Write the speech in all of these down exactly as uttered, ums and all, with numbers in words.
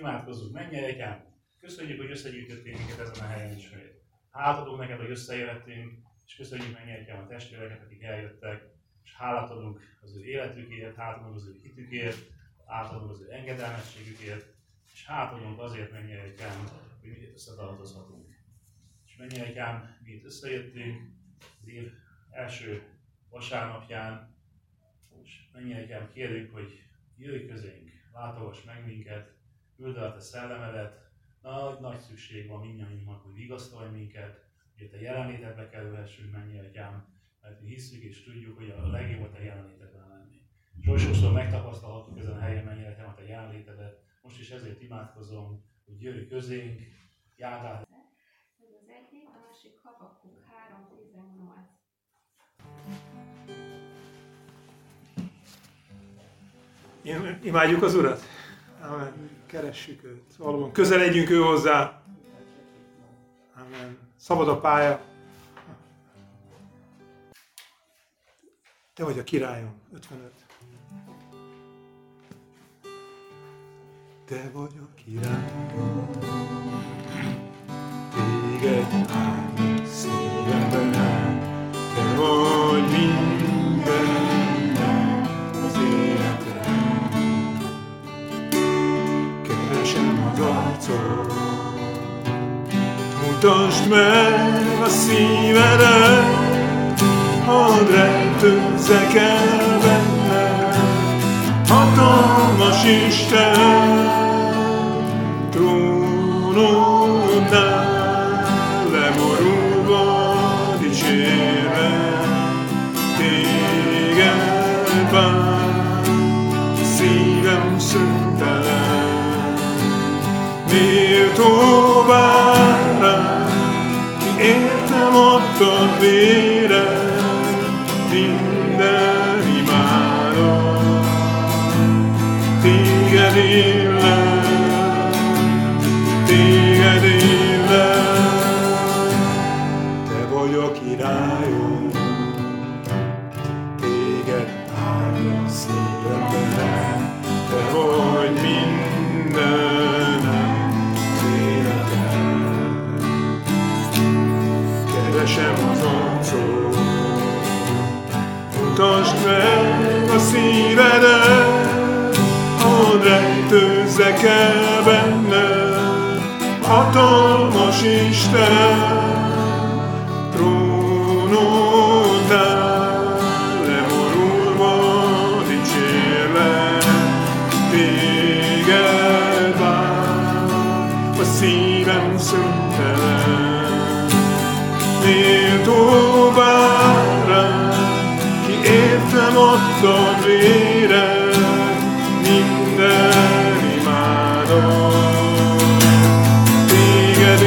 Imádkozzunk, mennyei Atyám! Köszönjük, hogy összegyűjtöttél minket ezen a helyen ismét. Hálát adunk neked, hogy összejöttünk, és köszönjük, mennyei Atyám, a testvéreket, akik eljöttek, és hálát adunk az ő életükért, hálát adunk az ő hitükért, hálát adunk az ő engedelmességükért, és hálát adunk azért, mennyei Atyám, hogy mi összetartozhatunk. És mennyei Atyám, mi itt összejöttünk az év első vasárnapján, és mennyei Atyám, kérjük, hogy jöjj közénk, látogass meg minket, küld el a te szellemedet. Nagy, nagy szükség van mindannyiunknak, hogy vigasztalj minket, hogy a te jelenlétedbe kerülhessünk, mennyei Atyám, mert mi hiszük és tudjuk, hogy a legjobb a te jelenlétedben lenni. És oly sokszor megtapasztalhatjuk ezen a helyen, mennyei Atyám, a te jelenlétedet. Most is ezért imádkozom, hogy jöjj közénk, járdál. Ez az egyik, a másik Habakkuk három tizennyolc. Imádjuk az Urat? Amen. Keressük őt. Valóban közeledjünk ő hozzá. Amen. Szabad a pálya. Te vagy a királyom. ötvenöt. Te vagy a királyom. Téged áldok szívemben áll. Te vagy mindennek az életem. Keresem az arcod. Mutasd meg a szívedet. Hadd rejtőzzek el benne. Hatalmas Isten, trónodnál leborulva dicsérve, téged vár, szívem szüntelen. Méltó bárány, ki értem adtad véred, minden imádom. Téged illem, téged illem, te vagy a királyom, téged áldom szívemben, te vagy mindenem, életem. Keresem az arcod, mutasd meg a szívedet, hadd rejtőzzek el benne, hatalmas Isten, trónodnál leborulva dicsérlek, téged vár, a szívem szüntelen. Méltó bárány, ki értem adtad véred, minden imádom. Téged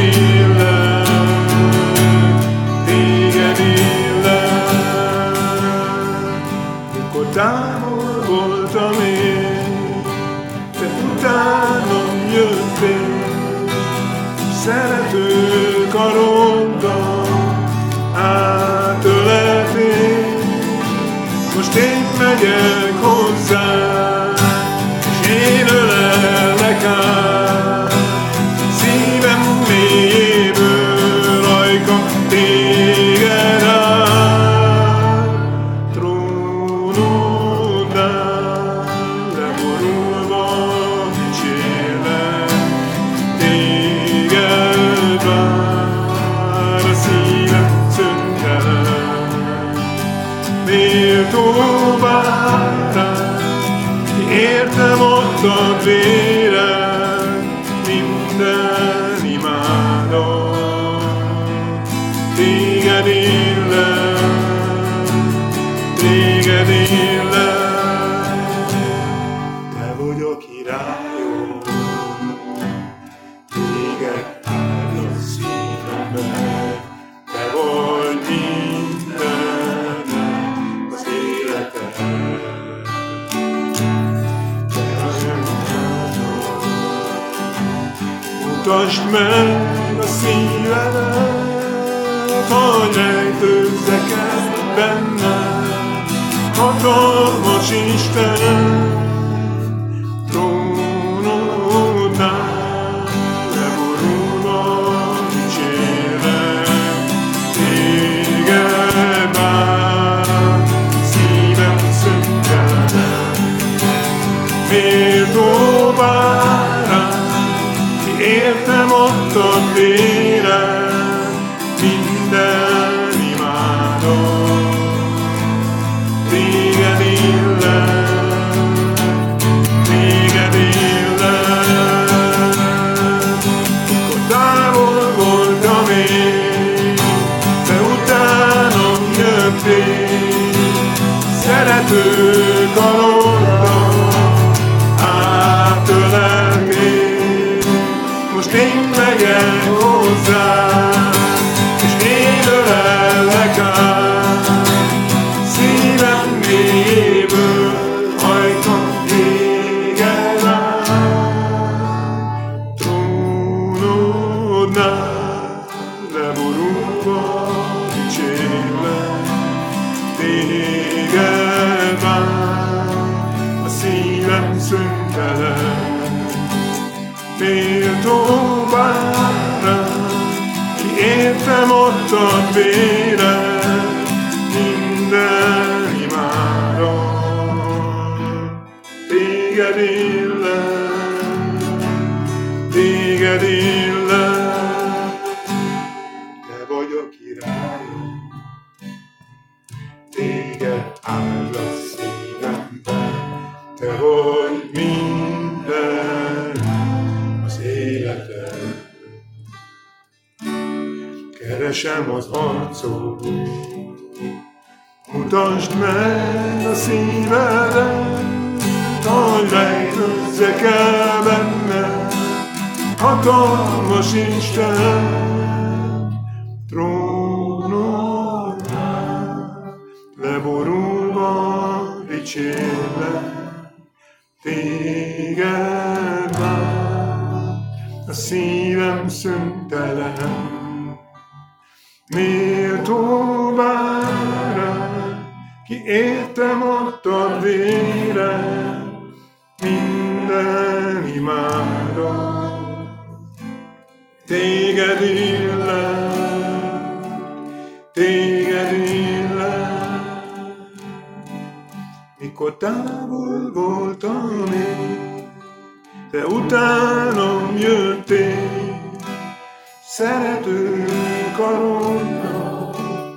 illem, téged illem. Mikor távol voltam én, te utánam jöttél, szerető karoddal átöleltél. Most én megyek hozzád, és én ölellek át, szívem mélyéből ajka téged áll. Trónodnál leborulva dicsérlek, téged vár, a szívem szüntelen. Méltó bárány, ki értem adtad véred, minden imádom. Téged illem, téged illem, te vagy a királyom, téged áldom szívemben, te vagy mindenem az életem. Mutasd meg a szívedet, hadd rejtőzzek el benne, hatalmas Isten, trónodnál adtad véred, minden imádom. Téged illet, téged illet. Mikor távol voltam én, te utánam jöttél, szerető karoddal átöleltél. Most én megyek hozzád, és én ölellek át. Szívem mélyéből hajtom téged át. Trónodnál leborulva dicsérlek, téged vár a szívem szüntelen. Méltó bárány, ki értem adtad véred, minden imádom. Téged illet, téged illet, te vagy a királyom. Téged áll a szívemben, te vagy minden az életem. Keresem az arcod, mutasd meg a szívedet, hadd rejtőzzek el benne, hatalmas Isten. Trónodnál leborulva dicsérlek, téged vár a szívem szüntelen. Méltó bárány, ki értem adtad véred, minden imádom. Téged illet, téged illet. Mikor távol voltam én, te utánam jöttél, szerető karoddal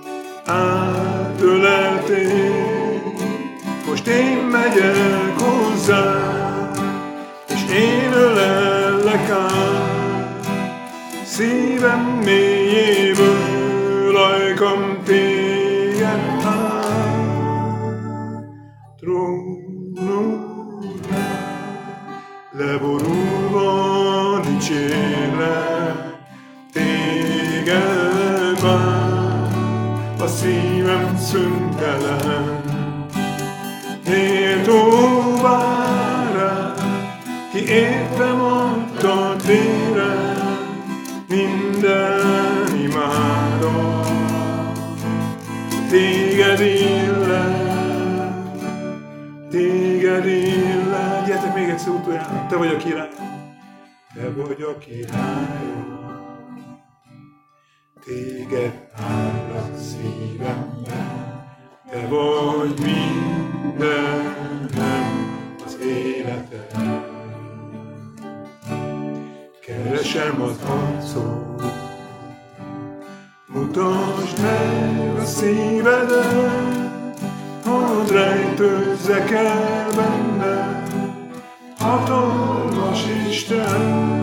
átöleltél. Most én megyek hozzád, és én ölellek át. Szívem mélyéből ajkam téged át. Trónodnál leborulva dicsérlek, téged vár a szívem szüntelen. Méltó bárány, ki értem adtad véred, minden imádom. Téged illet, téged illet. Gyertek még egyszer utoljára, te vagy a király. Te vagy a királyom. Téged áll a szívemben, te vagy mindenem az életem. Keresem az arcod, mutasd meg a szívedet, hadd rejtőzzek el benne, hatalmas Isten.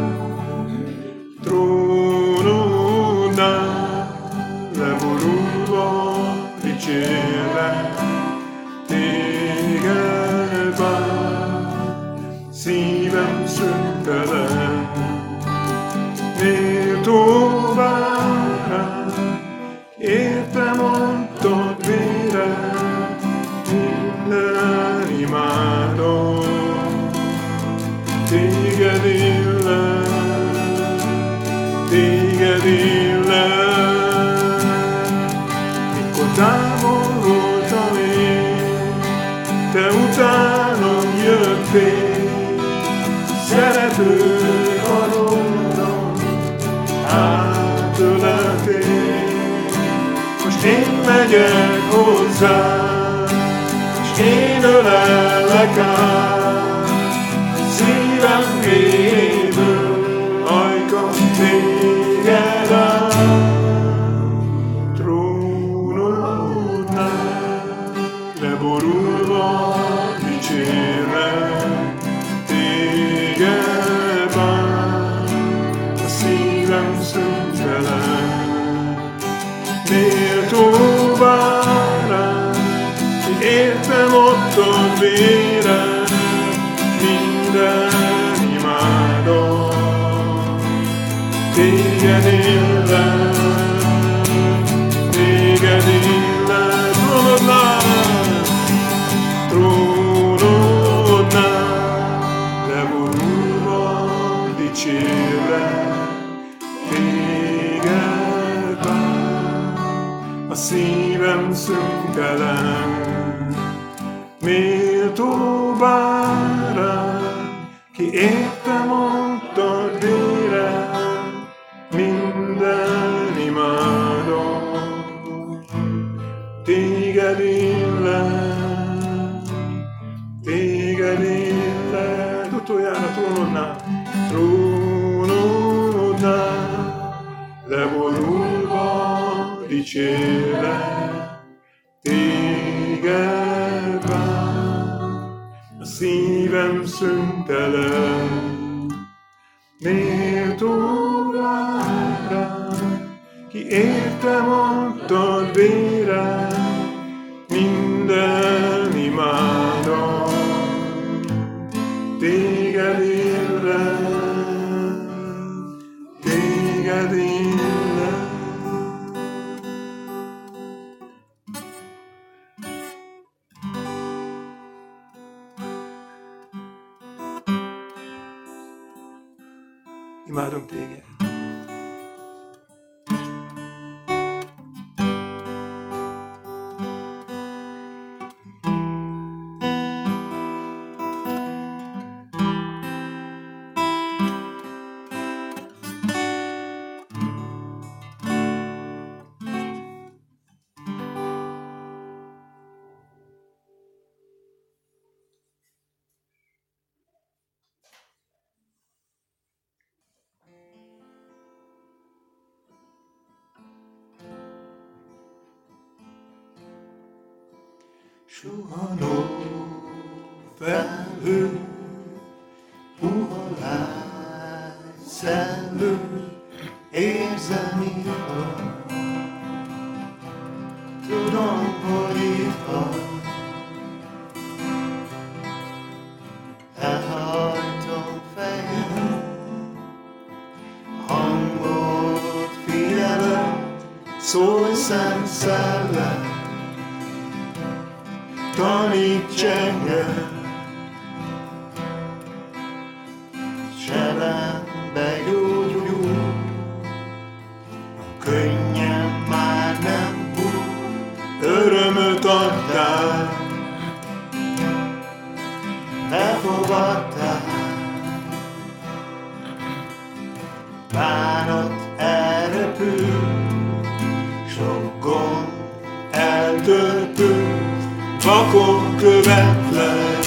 Trónodnál leborulva dicsérlek, téged vár szívem szüntelen. Méltó bárány, értem adtad véred, minden imádom. Téged illet, téged illet. Mikor távol voltam én, te utánam jöttél, szerető karoddal átöleltél. Most én megyek hozzád, és én ölellek át. Szívem mélyéből ajkam téged téged illet, téged illet, trónodnál, trónodnál, leborulva dicsérlek, téged vár, a szívem szüntelen, méltó bárány, ki értem adtad vérem, minden imádom. Téged illet, téged illet, utoljára trónodnál, trónodnál, leborulva dicsérlek, téged vár, a szívem szüntelen, méltó bárány, ki értem adtad vérem, minden imádom. Téged illet, téged illet. Imádom téged. Suhanó felhő, puha lágy szellő, érzem itt van, tudom, hogy itt van. Elhajtom fejem, hangot figyelem, szólj Szent Szellem, taníts engem, sebembe gyógyul, a könnyem már nem hull, örömöt adtál, befogadtál, bánat elrepül, sok gond eltöltő, vakon követlek,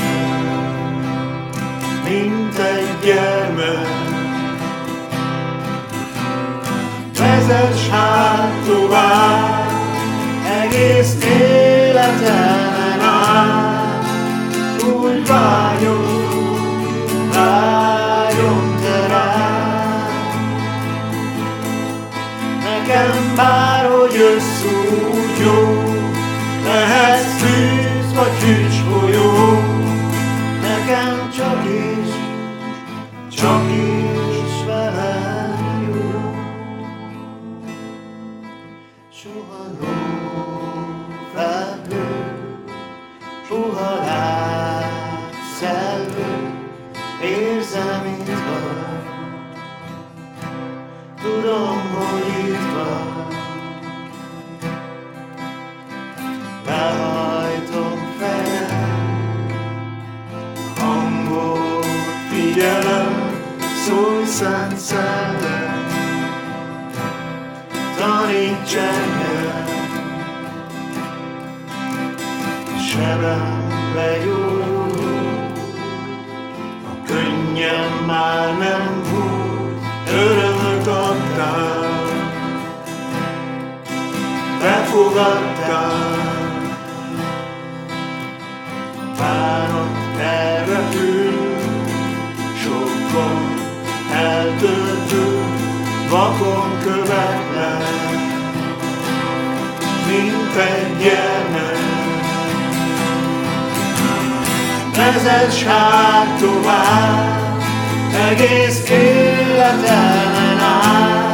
mint egy gyermek. Vezess hát tovább, egész életemen át, úgy vágyom, vágyom te rád. Nekem bárhogy jössz úgy jó, lehetsz tűz vagy hűsfolyó, nekem csak is, csak is veled jó. Suhanó felhő, puha lágy szellő, érzem itt van, tudom, hogy itt van. Elhajtom fejem, hangot figyelem, szólj Szent Szellem, taníts engem, sebem legyógyul, a könnyem már nem hull, örömöt adtál, befogadtál, bánat elrepül, sok gond eltöltő, vakon követlek, mint egy gyermek. Vezess hát tovább, egész életemen át,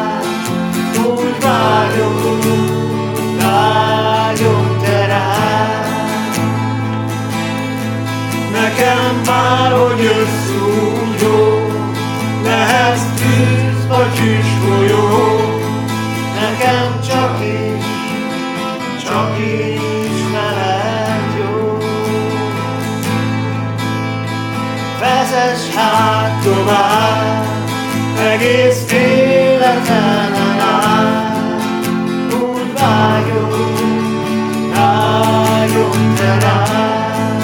báron jössz úgy jó, lehetsz tűz vagy hűsfolyó, nekem csak is, csak is veled jó. Vezess hát tovább, egész életen át, úgy vágyom, vágyom te rád.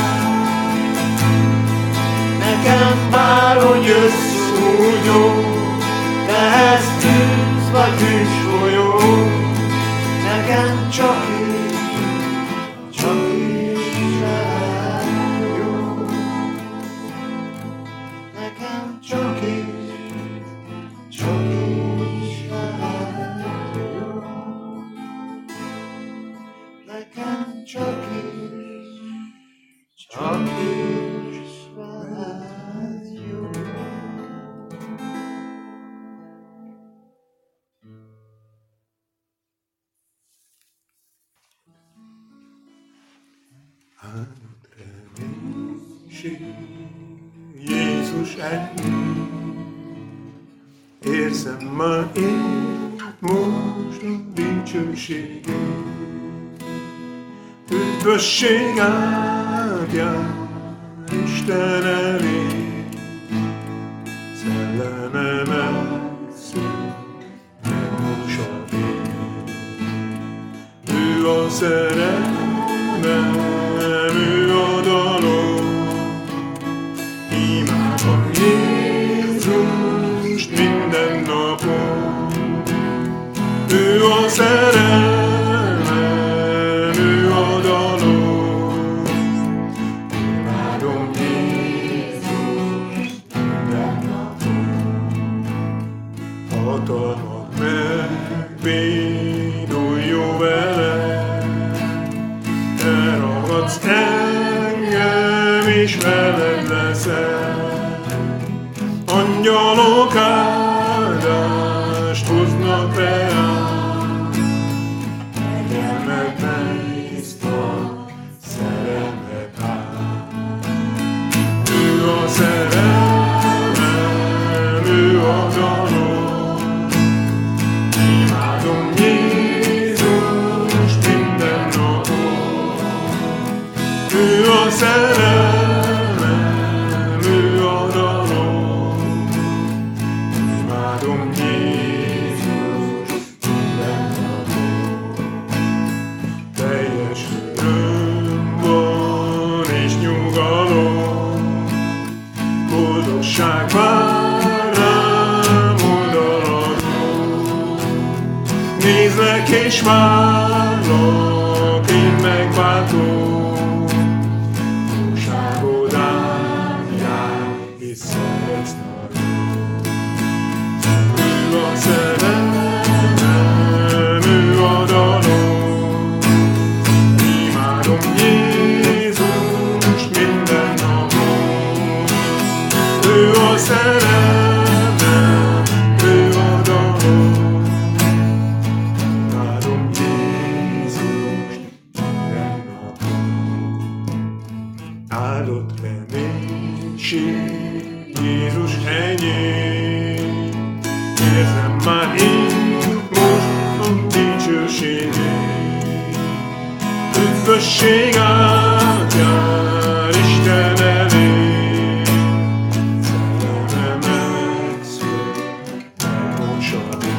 Nekem báron jössz úgy jó, lehetsz tűz vagy hűsfolyó, nekem csak is, csak is veled jó. Nekem csak is, csak is veled jó. Nekem csak is, csak is veled jó. Áldott reménység, Jézus ennyi, érzem már én most a dicsőségét. Üdvösség áldjál Isten elé, szelleme megszűn, megmosavé. Ő a szerelmem, ő a dalom, imádom Jézust minden napon. Ő a szerelmem, ő a dalom, imádom Jézust minden napon. Hatalmat megvéduljon vele, elragadsz engem és veled leszel. Angyalok áldást hoznak reám, kegyelmet megisztal, szerelmet áll. Ő a szerelmem, ő a dalom, imádom Jézust minden napon. Ő a szerelmem, ő a dalom, imádom Jézust minden napon. Teljes öröm van és nyugalom, boldogság vár rám oldaladon. Nézlek és várlak, én megváltom, jóságod ám jár, és szeretsz nagyon. Ő a szerelmem, ő a dalom, imádom Jézust minden napon. Ő a szerelmem, ő a dalom, imádom Jézust minden napon. Áldott reménység, Jézus enyém, érzem már én most a dicsőségét. Üdvösség áldjál Isten elé, szelleme megszűn, megmosavé.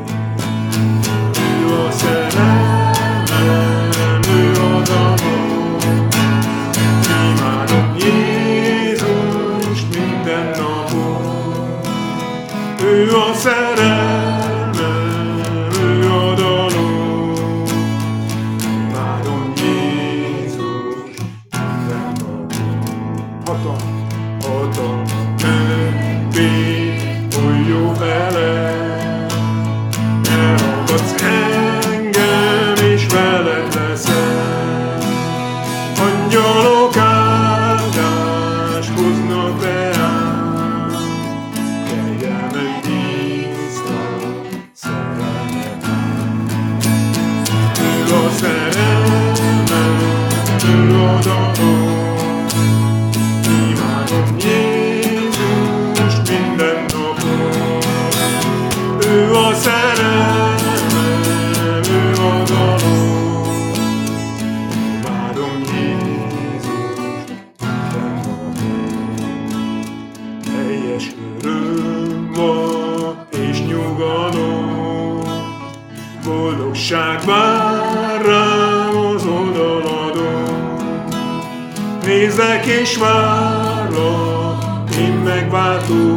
Ő a szerelmem, ő a dalom, imádom Jézust minden napon. Ő a szerelmem, ő a dalom, imádom Jézust minden napon. Hatalmat, hatalmat megvéduljon vele, elragadsz engem és veled leszel. Angyalok áldást hoznak reám, kegyelmet tisztal, szerelmet áll. Ő a szerelmem, ő a dalom, imádom Jézust Jóság vár rám az oldaladon. Nézlek és várlak, én megváltó.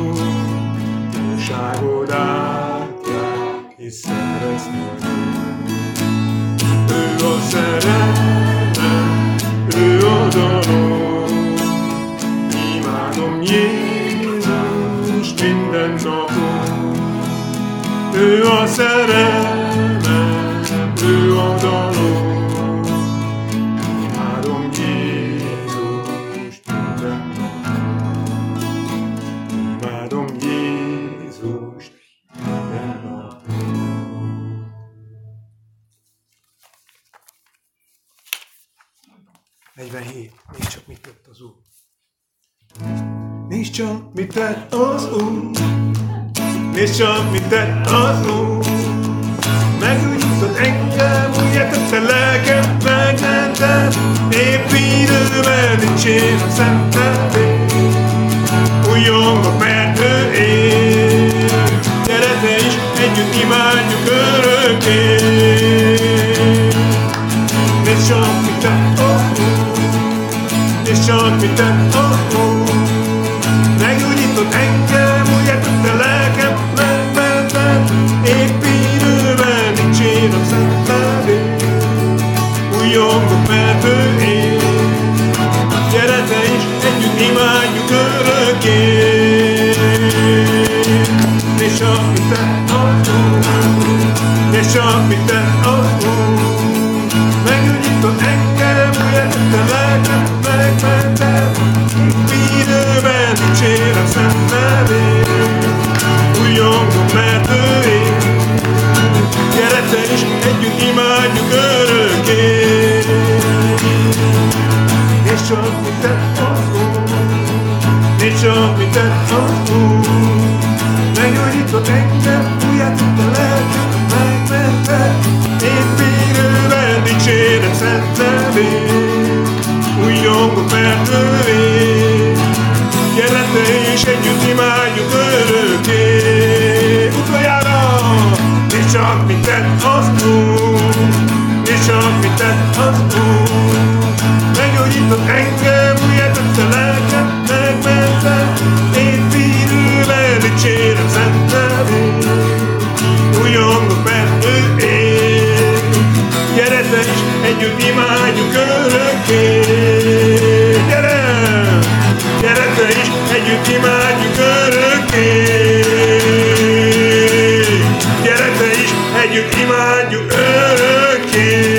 Jóságod átjár, és szeretni vagyok. Ő a szerelem, ő a dalom. Imádom Jézust minden napon. Ő a szerelem, ő a dalom. Imádom Jézust minden napon. Imádom Jézust minden napon. negyvenhét. Nézd csak, mit tett az Úr. Nézd csak, mit tett az Úr. Nézd csak, mit tett az Úr. Megújított engem, újjátette lelkem, megmentett. Épp időben dicsérem szent nevét. Újjongok, mert ő él. Gyere te is, együtt imádjuk örökké. Nézd csak, mit tett az Úr. Nézd csak, mit tett az Úr. Megújított engem, újjátette lelkem, megmentett. Épp időben dicsérem szent nevét. Újjongok, mert ő él. Gyere te is, együtt imádjuk örökké. Nézd csak, mit tett az Úr. Nézd csak, mit tett az Úr. Megújított engem, újjátette lelkem, megmentett. Épp időben dicsérem szent nevét. Újjongok, mert ő él. Gyere te is, együtt imádjuk örökké. Nézd csak, mit tett az Úr. Nézd csak, mit tett az Úr. Megújított engem, újjátette lelkem, megmentett. Épp időben dicsérem szent nevét. Újjongok, mert ő él. Gyere te is, együtt imádjuk örökké. Utoljára! Nézd csak, mit tett az Úr. Nézd csak, mit tett az Úr. Meggyógyított engem, újjátette lelkem, megmentett. Épp időben dicsérem szent nevét. Újjongok, mert ő él. Gyere te is, együtt imádjuk örökké. Gyere! Gyere te is, együtt imádjuk örökké. Gyere te is, együtt imádjuk örökké.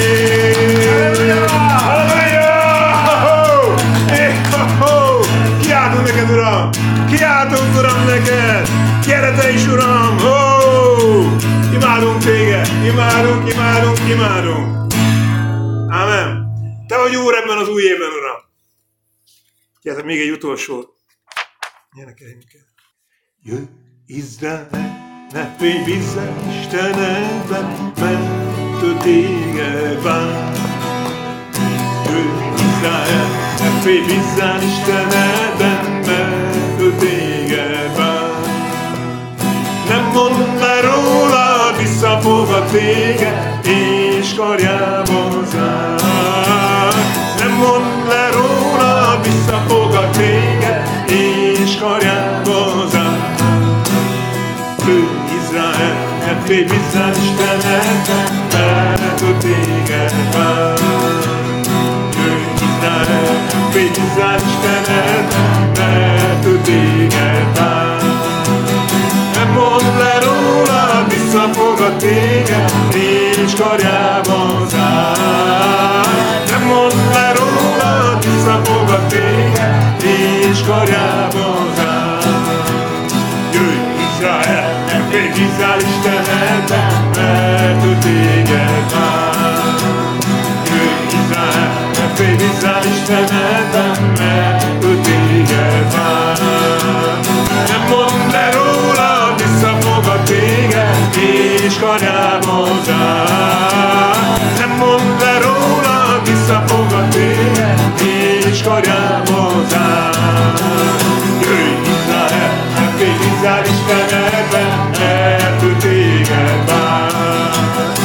Kiáltunk neked, Uram! Kiáltunk, Uram, neked! Gyere te is, Uram! Oh! Imádunk téged! Imádunk, imádunk, imádunk! Ámen! Te vagy Úr ebben az új évben, Uram! Gyertek még egy utolsót. Énekeljünk el. Jöjj, Izrael, ne félj vissza Istenedben, mert ő téged vár. Jöjj, Izrael, ne félj vissza Istenedben, mert ő téged vár. Nem mondd le rólad, visszafogad téged, és karjába zár. Nem mondd le rólad, visszafogad téged, és karjába zár. Ő Izrael, ne félj vissza Istenedben, mert ő téged vár. Ő Izrael, ne félj vissza Istenedben, mert ő téged vár. Nem mondd le rólad, visszafogad téged, és karjába zár. Nem mondd le rólad, visszafogad téged, és karjába zár. Jöjj, Izrael, nem félj vissza Istenedben, mert ő téged vár. Jöjj, Izrael, nem félj vissza Istenedben, mert ő téged vár. Nem mondd le rólad, visszafogad téged, és karjába zár. Nem mondd le rólad, visszafogad téged, és karjába zár. Jöjj, Izrael, nem félj vissza Istenedben, mert ő téged vár.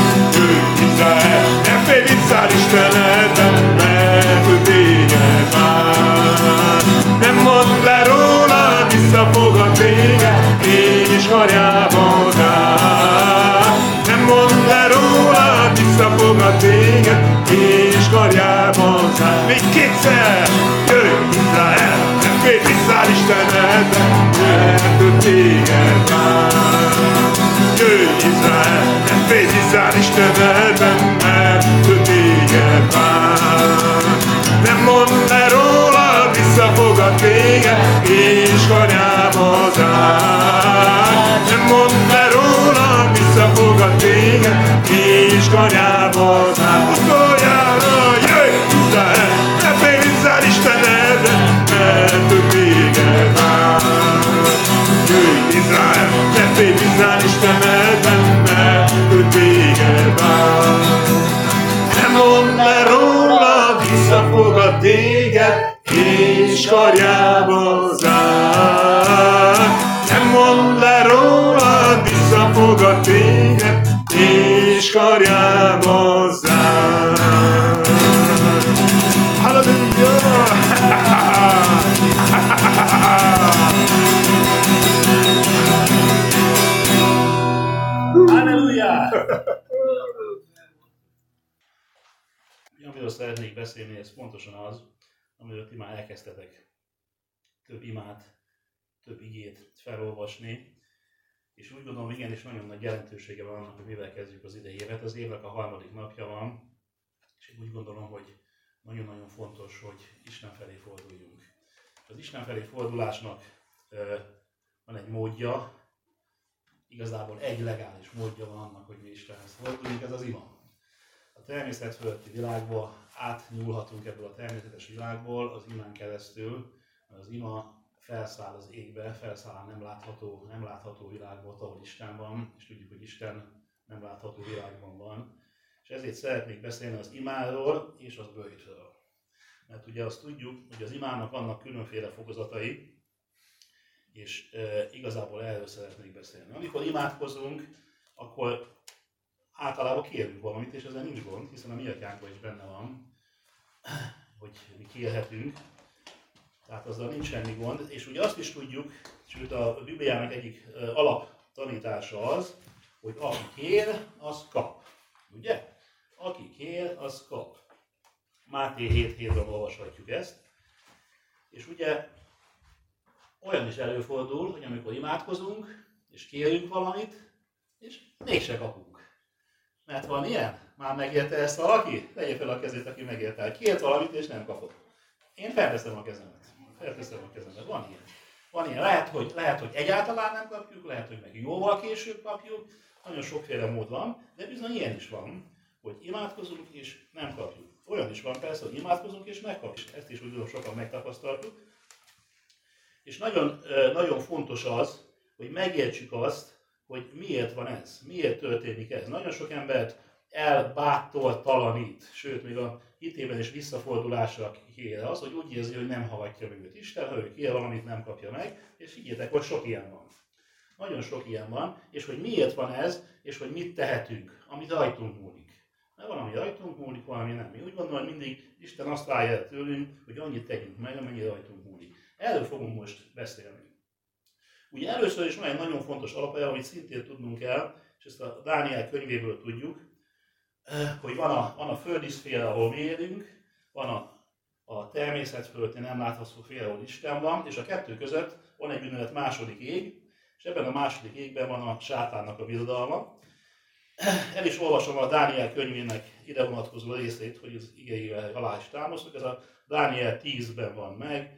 karjába zár. Nem mondd le rólad, visszafogad téged, és karjába zár. Még kétszer! Jöjj, Izrael! Nem félj vissza Istenedbe, mert ő téged vár. Jöjj, Izrael! Nem félj vissza Istenedbe, mert ő téged vár. Nem mondd le rólad, visszafogad téged, és karjába zár. Nem mondd le rólad, visszafogad téged, és karjába zár. Utoljára jöjj, Izrael! Ne félj vissza Istenedbe, mert ő téged vár. Jöjj, Izrael! Ne félj vissza Istenedbe, mert ő téged vár. Nem mondd le rólad, visszafogad téged, és karjába zár. Nem mondd le rólad, visszafogad téged, és karjába zár. Halleluja! Halleluja! Amiről szeretnék beszélni, ez pontosan az, amiről ti már elkezdtetek több imát, több igét felolvasni, és úgy gondolom, igenis nagyon nagy jelentősége van annak, hogy mivel kezdjük az idei évet. Az évnek a harmadik napja van, és én úgy gondolom, hogy nagyon-nagyon fontos, hogy Isten felé forduljunk. Az Isten felé fordulásnak van egy módja, igazából egy legális módja van annak, hogy mi Istenhez forduljunk, ez az ima. A természet fölötti világba átnyúlhatunk ebből a természetes világból az imán keresztül, mert az ima felszáll az égbe, felszáll a nem látható, nem látható világba, ahol Isten van, és tudjuk, hogy Isten nem látható világban van. És ezért szeretnék beszélni az imáról és az bőjtről. Mert ugye azt tudjuk, hogy az imának vannak különféle fokozatai, és e, igazából erről szeretnék beszélni. Amikor imádkozunk, akkor általában kérünk valamit, és ezzel nincs gond, hiszen a mi atyánkban is benne van, hogy mi kérhetünk. Tehát azzal nincs semmi gond. És ugye azt is tudjuk, sőt a Bibliának egyik alaptanítása az, hogy aki kér, az kap. Ugye? Aki kér, az kap. Máté hét hétben olvashatjuk ezt. És ugye olyan is előfordul, hogy amikor imádkozunk, és kérünk valamit, és mégse kapunk. Mert van ilyen? Már megérte ezt valaki? Tegye fel a kezét, aki megérte. Kért valamit, és nem kapott. Én felteszem a kezemet. Felteszem a kezemet. Van ilyen. Van ilyen. Lehet, hogy, lehet, hogy egyáltalán nem kapjuk, lehet, hogy meg jóval később kapjuk. Nagyon sokféle mód van, de bizony ilyen is van, hogy imádkozunk, és nem kapjuk. Olyan is van persze, hogy imádkozunk, és megkapjuk. Ezt is úgy sokan megtapasztaltuk. És nagyon, nagyon fontos az, hogy megértsük azt, hogy miért van ez, miért történik ez. Nagyon sok embert elbátortalanít, sőt, még a hitében is visszafordulásra kér az, hogy úgy érzi, hogy nem hallgatja meg őt Isten, ha ő kér valamit, nem kapja meg, és higgyétek, hogy sok ilyen van. Nagyon sok ilyen van, és hogy miért van ez, és hogy mit tehetünk, amit rajtunk múlik. Mert van, ami rajtunk múlik, valami nem. Mi úgy gondolom, hogy mindig Isten azt várja el tőlünk, hogy annyit tegyünk meg, amennyi rajtunk múlik. Erről fogunk most beszélni. Ugye először is van egy nagyon fontos alapelv, amit szintén tudnunk kell, és ezt a Dániel könyvéből tudjuk, hogy van a, van a földi szféra, ahol mi élünk, van a, a természet fölötti nem látható szféra, ahol Isten van, és a kettő között van egy úgynevezett második ég, és ebben a második égben van a sátánnak a birodalma. El is olvasom a Dániel könyvének ide vonatkozó részét, hogy az igeivel alá is támasztok, ez a Dániel tízben van meg.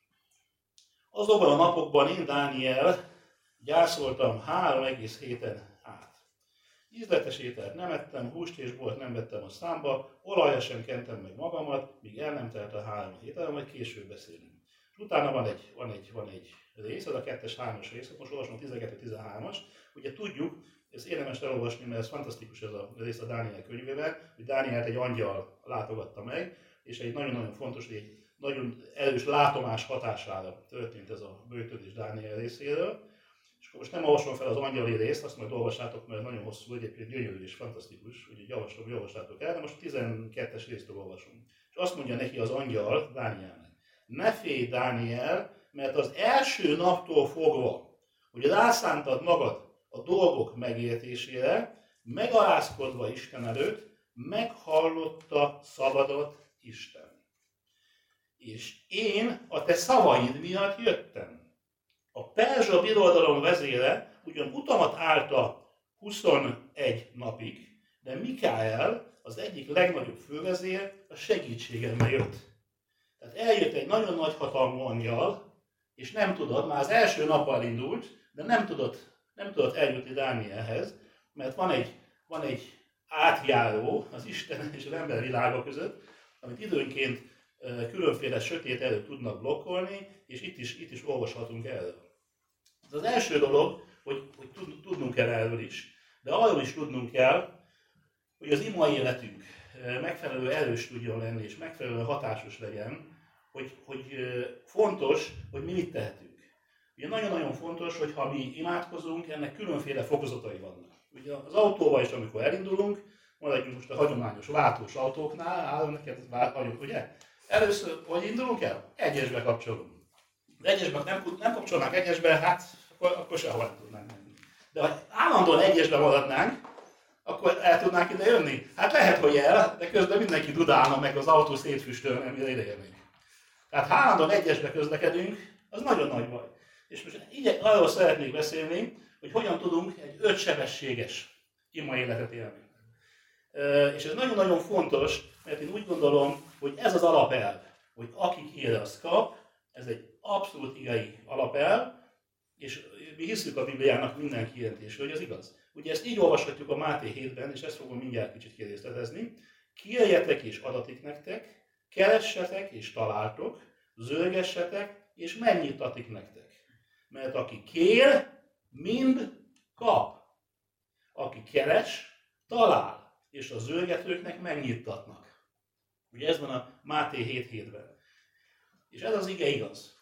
Azokban a napokban én, Dániel, gyászoltam három egész héten át. Ízletes ételt nem ettem, húst és bort nem vettem a számba, olajra sem kentem meg magamat, míg el nem telt a három hét, erről majd később beszélünk. És utána van egy, van egy, van egy rész, ez a kettes, hármas rész, most olvasom a tizenkettő tizenhármas. Ugye tudjuk, ezt érdemes elolvasni, mert ez fantasztikus ez a rész a Dániel könyvében, hogy Dánielt egy angyal látogatta meg, és egy nagyon-nagyon fontos, hogy egy nagyon erős látomás hatására történt ez a böjtődés Dániel részéről. És akkor most nem olvasom fel az angyali részt, azt majd olvassátok, mert nagyon hosszú, egyébként gyönyörű és fantasztikus, úgyhogy javaslom, olvassátok el, de most a tizenkettes résztől olvasom. És azt mondja neki az angyal Dánielnek: ne félj, Dániel, mert az első naptól fogva, hogy rászántad magad a dolgok megértésére, megalázkodva Isten előtt, meghallotta szavadat Isten. És én a te szavaid miatt jöttem. A perzsa birodalom vezére ugyan utamat állta huszonegy napig, de Mikael, az egyik legnagyobb fővezér, a segítségemre jött. Tehát eljött egy nagyon nagy hatalmú angyal, és nem tudott, már az első nappal indult, de nem tudott, nem tudott eljutni Dánielhez, mert van egy, van egy átjáró az Isten és az ember világa között, amit időnként különféle sötét erők tudnak blokkolni, és itt is, itt is olvashatunk erről. Ez az első dolog, hogy, hogy tudnunk kell erről is, de arról is tudnunk kell, hogy az ima életünk megfelelő erős tudjon lenni, és megfelelő hatásos legyen, hogy, hogy fontos, hogy mi mit tehetünk. Ugye nagyon-nagyon fontos, hogy ha mi imádkozunk, ennek különféle fokozatai vannak. Ugye az autóval is, amikor elindulunk, maradjunk most a hagyományos váltós autóknál, állom neked vagyunk, ugye? Először, hogy indulunk el? Egyesbe kapcsolunk. Az egyesbe nem, nem kapcsolnánk egyesbe, hát akkor, akkor sehol nem tudnánk menni. De ha állandóan egyesbe maradnánk, akkor el tudnánk ide jönni? Hát lehet, hogy el, de közben mindenki dudálna meg az autó szétfüstölne, mire ide jönnénk. Tehát ha állandóan egyesbe közlekedünk, az nagyon nagy baj. És most így arról szeretnék beszélni, hogy hogyan tudunk egy ötsebességes ima életet élni. És ez nagyon-nagyon fontos, mert én úgy gondolom, hogy ez az alapelv, hogy aki kér, az kap, ez egy abszolút igei alapelv, és mi hiszük a Bibliának minden kijelentésről, hogy ez igaz. Ugye ezt így olvashatjuk a Máté hétben, és ezt fogom mindjárt kicsit kirészletezni. Kérjetek és adatik nektek, keressetek és találtok, zörgessetek és megnyitatik nektek. Mert aki kér, mind kap. Aki keres, talál, és a zörgetőknek megnyittatnak. Ugye ez van a Máté hét hétben. És ez az ige igaz.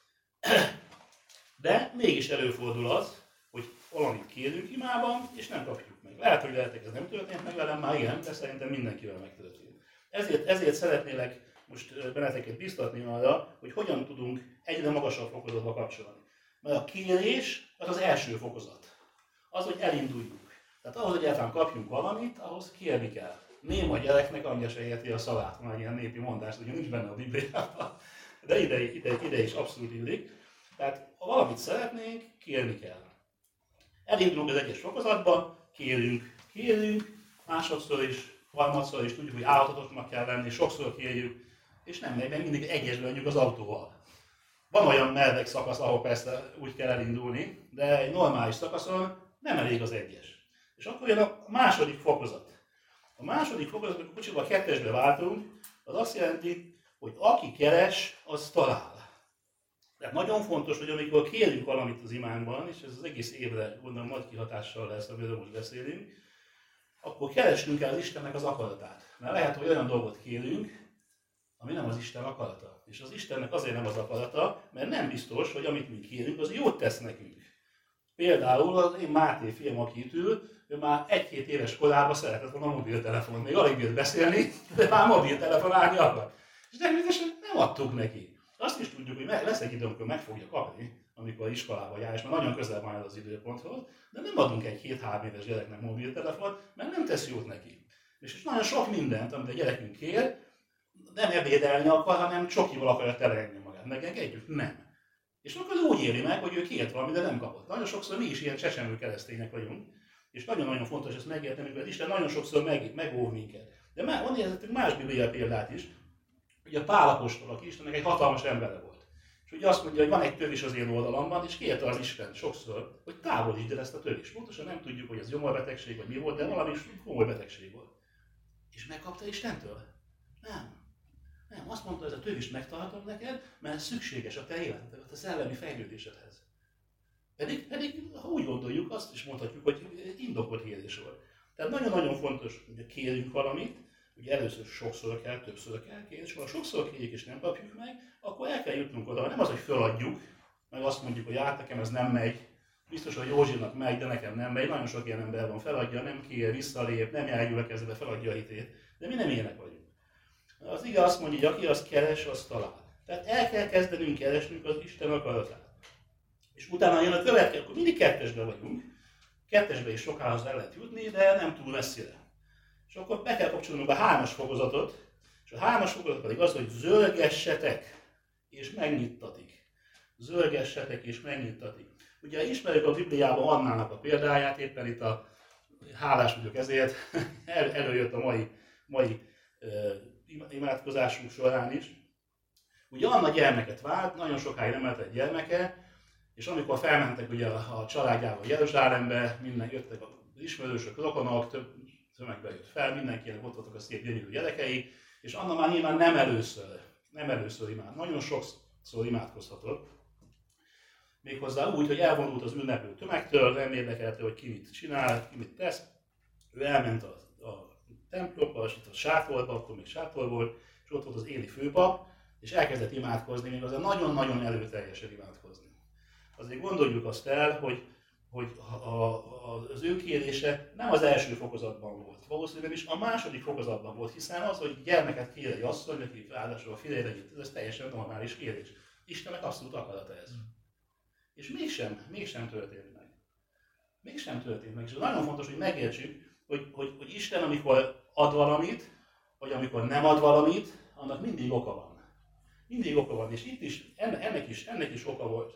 De mégis előfordul az, hogy valamit kérünk imában, és nem kapjuk meg. Lehet, hogy lehetek, ez nem történt meg velem, már igen, de szerintem mindenkivel megtörtént. Ezért, ezért szeretnélek most benneteket biztatni arra, hogy hogyan tudunk egyre magasabb fokozatba kapcsolni. Mert a kérés az az első fokozat. Az, hogy elinduljunk. Tehát ahhoz, hogy egyáltalán kapjunk valamit, ahhoz kérni kell. Néma gyereknek anyja se érti a szavát, van egy ilyen népi mondás, hogy nincs benne a Bibliában, de ide, ide, ide is abszolút illik. Tehát ha valamit szeretnénk, kérni kell. Elindulunk az egyes fokozatban, kérünk, kérünk, másodszor is, harmadszor is tudjuk, hogy állatatosnak kell lenni, sokszor kérjük, és nem megy, mert mindig egyesbe menjünk az autóval. Van olyan meredek szakasz, ahol persze úgy kell elindulni, de egy normális szakaszon nem elég az egyes. És akkor jön a második fokozat. A második fokozat, amikor kocsiba a kettesbe váltunk, az azt jelenti, hogy aki keres, az talál. Tehát nagyon fontos, hogy amikor kérünk valamit az imánkban, és ez az egész évre gondolom nagy kihatással lesz, amiről most beszélünk, akkor keresnünk kell az Istennek az akaratát. Mert lehet, hogy olyan dolgot kérünk, ami nem az Isten akarata. És az Istennek azért nem az akarata, mert nem biztos, hogy amit mi kérünk, az jót tesz nekünk. Például az én Máté fiam, aki itt ül, ő már egy-két éves korában szeretett volna mobiltelefon. Még alig bírt beszélni, de már mobiltelefonálni akar. És természetesen nem adtuk neki. Azt is tudjuk, hogy lesz egy idő, amikor meg fogja kapni, amikor iskolába jár, és már nagyon közel van az időponthoz, de nem adunk egy két-három éves gyereknek mobiltelefont, mert nem tesz jót neki. És nagyon sok mindent, amit a gyerekünk kér, nem ebédelni akar, hanem csokival akarja teleengni magát. Megengedjük? Nem. És akkor úgy éli meg, hogy ő kért valamit, de nem kapott. Nagyon sokszor mi is ilyen csecsemő keresztények vagyunk, és nagyon-nagyon fontos ezt megérteni, mert Isten nagyon sokszor meg, megóv minket. De már van érzettünk más bibliai példát is, ugye a Pál apostol, aki Istennek egy hatalmas embere volt. És ugye azt mondja, hogy van egy tövis az én oldalamban, és kérte az Isten sokszor, hogy távolítsd el ezt a tövist. Pontosan nem tudjuk, hogy ez gyomorbetegség, vagy mi volt, de valami komoly betegség volt. És megkapta Istentől? Nem. Nem, azt mondta, hogy ez a tövist megtartom neked, mert szükséges a te életedhez, a te szellemi fejlődésedhez. Pedig, pedig, ha úgy gondoljuk, azt is mondhatjuk, hogy indokolt kérés volt. Tehát nagyon-nagyon fontos, hogy kérünk valamit, ugye először sokszor kell, többször kell kérni, és ha sokszor kérjük és nem kapjuk meg, akkor el kell jutnunk oda. Nem az, hogy feladjuk, meg azt mondjuk, hogy át nekem ez nem megy, biztos, hogy Józsinak megy, de nekem nem megy. Nagyon sok ilyen ember van, feladja, nem kér, visszalép, nem jár gyülekezetbe, feladja a hitét. De mi nem ilyenek vagyunk. Az ige azt mondja, hogy aki azt keres, azt talál. Tehát el kell kezdenünk keresnünk az Isten akaratát. És utána jön a következő, akkor mindig kettesben vagyunk. Kettesbe is sokához el lehet jutni, de nem túl messzire. És akkor be kell kapcsolnunk a hármas fokozatot, és a hármas fokozat pedig az, hogy zörgessetek és megnyittatik. Zörgessetek és megnyittatik. Ugye ismerjük a Bibliában Annának a példáját, éppen itt a hálás vagyok ezért, el, előjött a mai, mai uh, imádkozásunk során is. Ugye Anna gyermeket vált, nagyon sokáig nem lehetett gyermeke, és amikor felmentek ugye a, a családjával Jeruzsálembe, minden jöttek az ismerősök, rokonok, több tömegbe jött fel, mindenkinek ott voltak a szép gyönyörű gyerekei, és Anna már nyilván nem először, nem először imád, nagyon sokszor imádkozhatott. Méghozzá úgy, hogy elvonult az ünneplő tömegtől, nem érdekelte, hogy ki mit csinál, ki mit tesz. Ő elment a, a templomba, és itt a sátorba, akkor még sátor volt, és ott volt az Éli főpap, és elkezdett imádkozni, még azért nagyon-nagyon erőteljesen imádkozni. Azért gondoljuk azt el, hogy, hogy a, a, az ő kérése nem az első fokozatban volt, valószínűleg is a második fokozatban volt, hiszen az, hogy gyermeket kér egy asszony, aki ráadásul a filéregyét, ez teljesen normális kérés. Istennek abszolút akarata ez. És mégsem, mégsem történt meg. Mégsem történt meg. És nagyon fontos, hogy megértsük, hogy, hogy, hogy Isten, amikor ad valamit, vagy amikor nem ad valamit, annak mindig oka van. Mindig oka van, és itt is, ennek is, ennek is oka volt.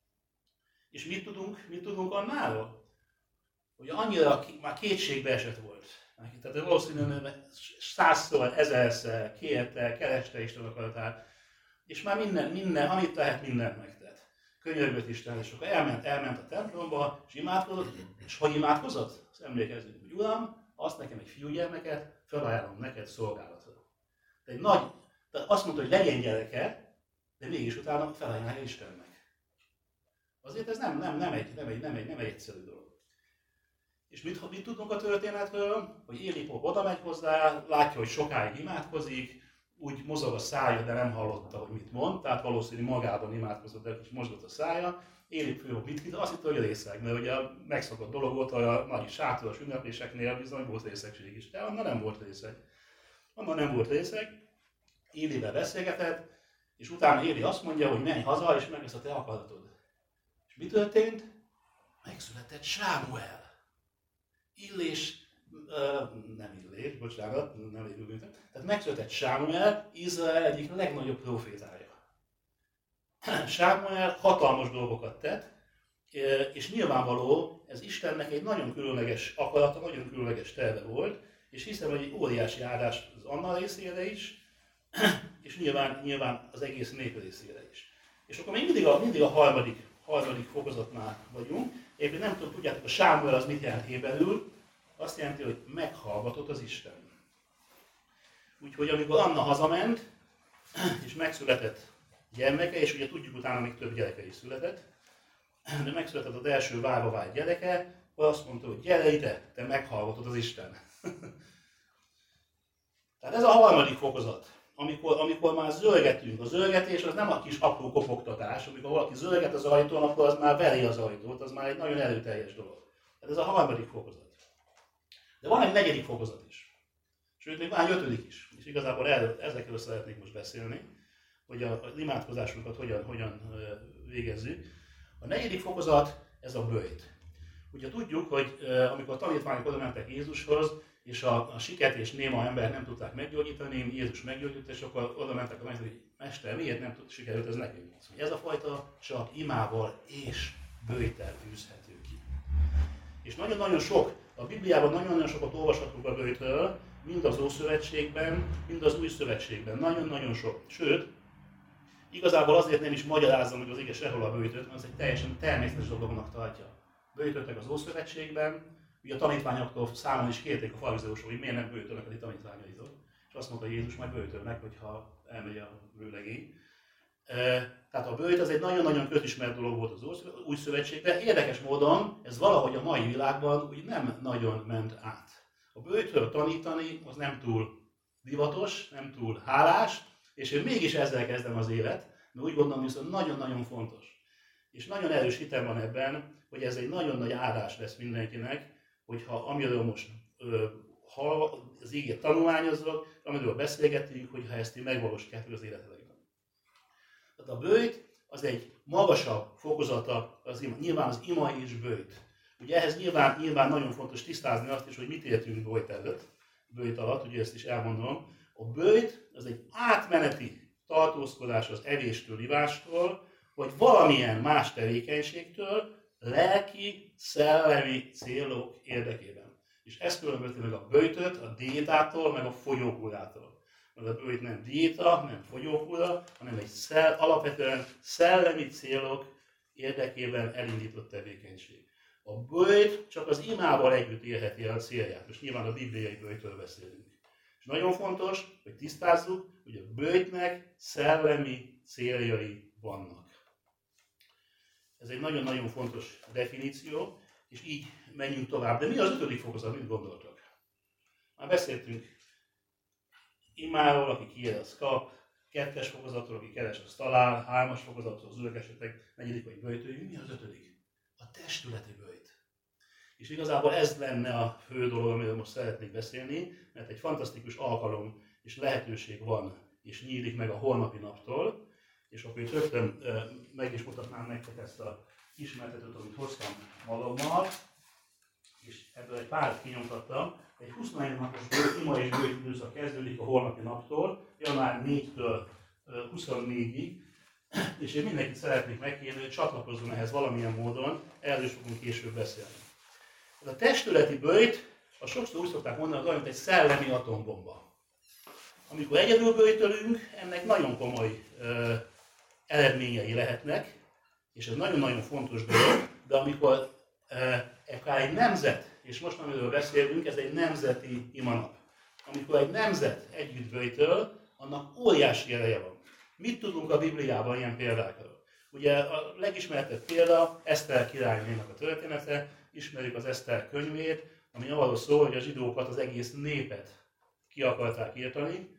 És mit tudunk, mit tudunk annáról? Hogy annyira már kétségbe esett volt. Tehát valószínűleg százszor, ezerszer kérte, kereste Isten akaratát, és már minden, minden, amit tehet, mindent megtett. Könyörgött Isten, és akkor elment, elment a templomba, és imádkozott, és hogy imádkozott? Azt emlékezzünk, hogy Uram, azt nekem egy fiúgyermeket, felajánlom neked szolgálatra. De egy nagy, de azt mondta, hogy legyen gyereke, de mégis utána felajánlja Istennek. Azért ez nem, nem, nem, egy, nem, egy, nem, egy, nem egy egyszerű dolog. És mit, mit tudunk a történetről? Hogy Éli pop oda megy hozzá, látja, hogy sokáig imádkozik, úgy mozog a szája, de nem hallotta, hogy mit mond, tehát valószínű magában imádkozott, de is mozgott a szája. Éli főpap mit hitt? Azt hitte, hogy részeg, mert ugye megszokott dolog volt, a nagy sátoros ünnepléseknél bizony volt részegség is, de annak nem volt részeg. Annak nem volt részeg, Élivel beszélgetett, és utána Éli azt mondja, hogy menj haza, és meg lesz a te akaratod. És mi történt? Megszületett Sámuel. Illés, uh, nem Illés, bocsánat, nem érünk. Tehát megszületett Sámuel, Izrael egyik legnagyobb profétája. Sámuel hatalmas dolgokat tett, és nyilvánvaló, ez Istennek egy nagyon különleges akarata, nagyon különleges terve volt, és hiszem, hogy egy óriási áldás az Anna részére is, és nyilván, nyilván az egész nép részére is. És akkor még mindig a, mindig a harmadik, harmadik fokozatnál vagyunk. Éppen nem tudom, tudjátok, a Sámuel az mit jelent héberül? Azt jelenti, hogy meghallgatott az Isten. Úgyhogy amikor Anna hazament, és megszületett gyermeke, és ugye tudjuk, utána még több gyereke is született, de megszületett az első várva vált gyereke, akkor azt mondta, hogy gyere ide, te meghallgatod az Isten. Tehát ez a harmadik fokozat. Amikor, amikor már zörgetünk, a zörgetés az nem a kis apró kopogtatás, amikor valaki zörget az ajtón, akkor az már veri az ajtót, az már egy nagyon erőteljes dolog. Tehát ez a harmadik fokozat. De van egy negyedik fokozat is. Sőt, még van egy ötödik is. És igazából erről, ezekről szeretnék most beszélni, hogy az imádkozásunkat hogyan, hogyan végezzük. A negyedik fokozat, ez a böjt. Ugye tudjuk, hogy amikor a tanítványok oda mentek Jézushoz, és a, a siket és néma ember nem tudták meggyógyítani, Jézus meggyógyított, és akkor oda mentek a mester, hogy Mester, miért nem tud, sikerült ez nekünk? Szóval ez a fajta csak imával és böjttel űzhető ki. És nagyon-nagyon sok, a Bibliában nagyon-nagyon sokat olvashatunk a böjtről, mind az Ószövetségben, mind az Új Szövetségben. Nagyon-nagyon sok. Sőt, igazából azért nem is magyarázom, hogy az ige sehol a böjtöt, mert az egy teljesen természetes dolognak tartja. Böjtöttek az Ószövetségben, ugye a tanítványoktól számon is kérték a farizeusok, hogy miért nem böjtölnek a ti tanítványaitól. És azt mondta Jézus, majd böjtölnek, hogyha elmegy a vőlegény. Tehát a böjt az egy nagyon-nagyon közismert dolog volt az Új Szövetségben. Érdekes módon ez valahogy a mai világban úgy nem nagyon ment át. A böjtről tanítani az nem túl divatos, nem túl hálás, és én mégis ezzel kezdem az élet, mert úgy gondolom, hogy ez nagyon-nagyon fontos. És nagyon erős hitem van ebben, hogy ez egy nagyon nagy áldás lesz mindenkinek, hogyha amiről most ö, ha az ígét tanulmányozok, amiről beszélgetünk, hogyha ezt így megvalósítjátok az életedben. Tehát a böjt az egy magasabb fokozata az ima. Nyilván az ima és böjt. Ugye ehhez nyilván, nyilván nagyon fontos tisztázni azt is, hogy mit értünk böjt előtt, böjt alatt, ugye ezt is elmondom. A böjt az egy átmeneti tartózkodás az evéstől, ivástól, vagy valamilyen más tevékenységtől, lelki, szellemi célok érdekében. És ez különböző meg a böjtöt a diétától, meg a fogyókúrától. Mert a böjt nem diéta, nem fogyókúra, hanem egy szell, alapvetően szellemi célok érdekében elindított tevékenység. A böjt csak az imával együtt érheti el a célját. Most nyilván a bibliai böjtről beszélünk. És nagyon fontos, hogy tisztázzuk, hogy a böjtnek szellemi céljai vannak. Ez egy nagyon-nagyon fontos definíció, és így menjünk tovább. De mi az ötödik fokozat, mit gondoltak? Már beszéltünk imáról, aki kiér, az kap, kettes fokozatról, aki keres, az talál, hármas fokozatról, az ülök esetleg, negyedik vagy böjtőjünk. Mi az ötödik? A testületi böjt. És igazából ez lenne a fő dolog, amiről most szeretnék beszélni, mert egy fantasztikus alkalom és lehetőség van, és nyílik meg a holnapi naptól, és akkor itt rögtön uh, meg is mutatnám nektek ezt a ismertetőt, amit hoztam magammal, és ebből egy párat kinyomtattam. Egy huszonegy napos ima és böjt időszak kezdődik a holnapi naptól, január négytől huszonnégyig, és én mindenkit szeretnék megkérni, hogy csatlakozzon ehhez valamilyen módon, erről is fogunk később beszélni. Ez a testületi böjt, a sokszor úgy szokták mondani, az olyan, mint egy szellemi atombomba. Amikor egyedül böjtölünk, ennek nagyon komoly ö, eredményei lehetnek, és ez nagyon-nagyon fontos dolog, de amikor akár egy nemzet, és most amiről beszélünk, ez egy nemzeti imanap. Amikor egy nemzet együtt böjtöl, annak óriási ereje van. Mit tudunk a Bibliában ilyen példákról? Ugye a legismertebb példa Eszter királynénak a története, ismerjük az Eszter könyvét, ami arról szól, hogy a zsidókat, az egész népet ki akarták írtani,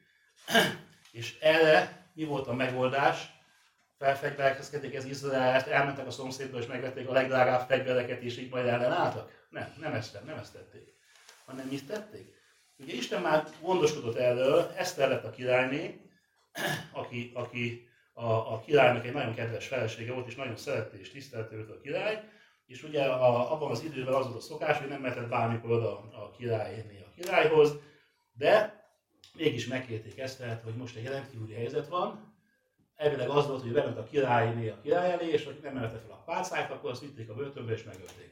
és erre mi volt a megoldás? Felfegyverkezkedték ez Izraelt, elmentek a szomszédba és megvették a legdrágább fegyvereket, és így majd ellenálltak? Nem, nem ezt, nem ezt tették. Hanem mit tették? Ugye Isten már gondoskodott erről, Eszter lett a királyné, aki, aki a, a királynak egy nagyon kedves felesége volt, és nagyon szerette és tisztelte őt a király, és ugye a, abban az időben az volt a szokás, hogy nem mehetett bármikor oda a királyné a királyhoz, de mégis megkérték Esztert, hogy most egy rendkívüli helyzet van. Elvileg az volt, hogy bement a királyné a király elé, és aki nem emelte fel a pálcát, akkor azt vitték a börtönbe és megölték.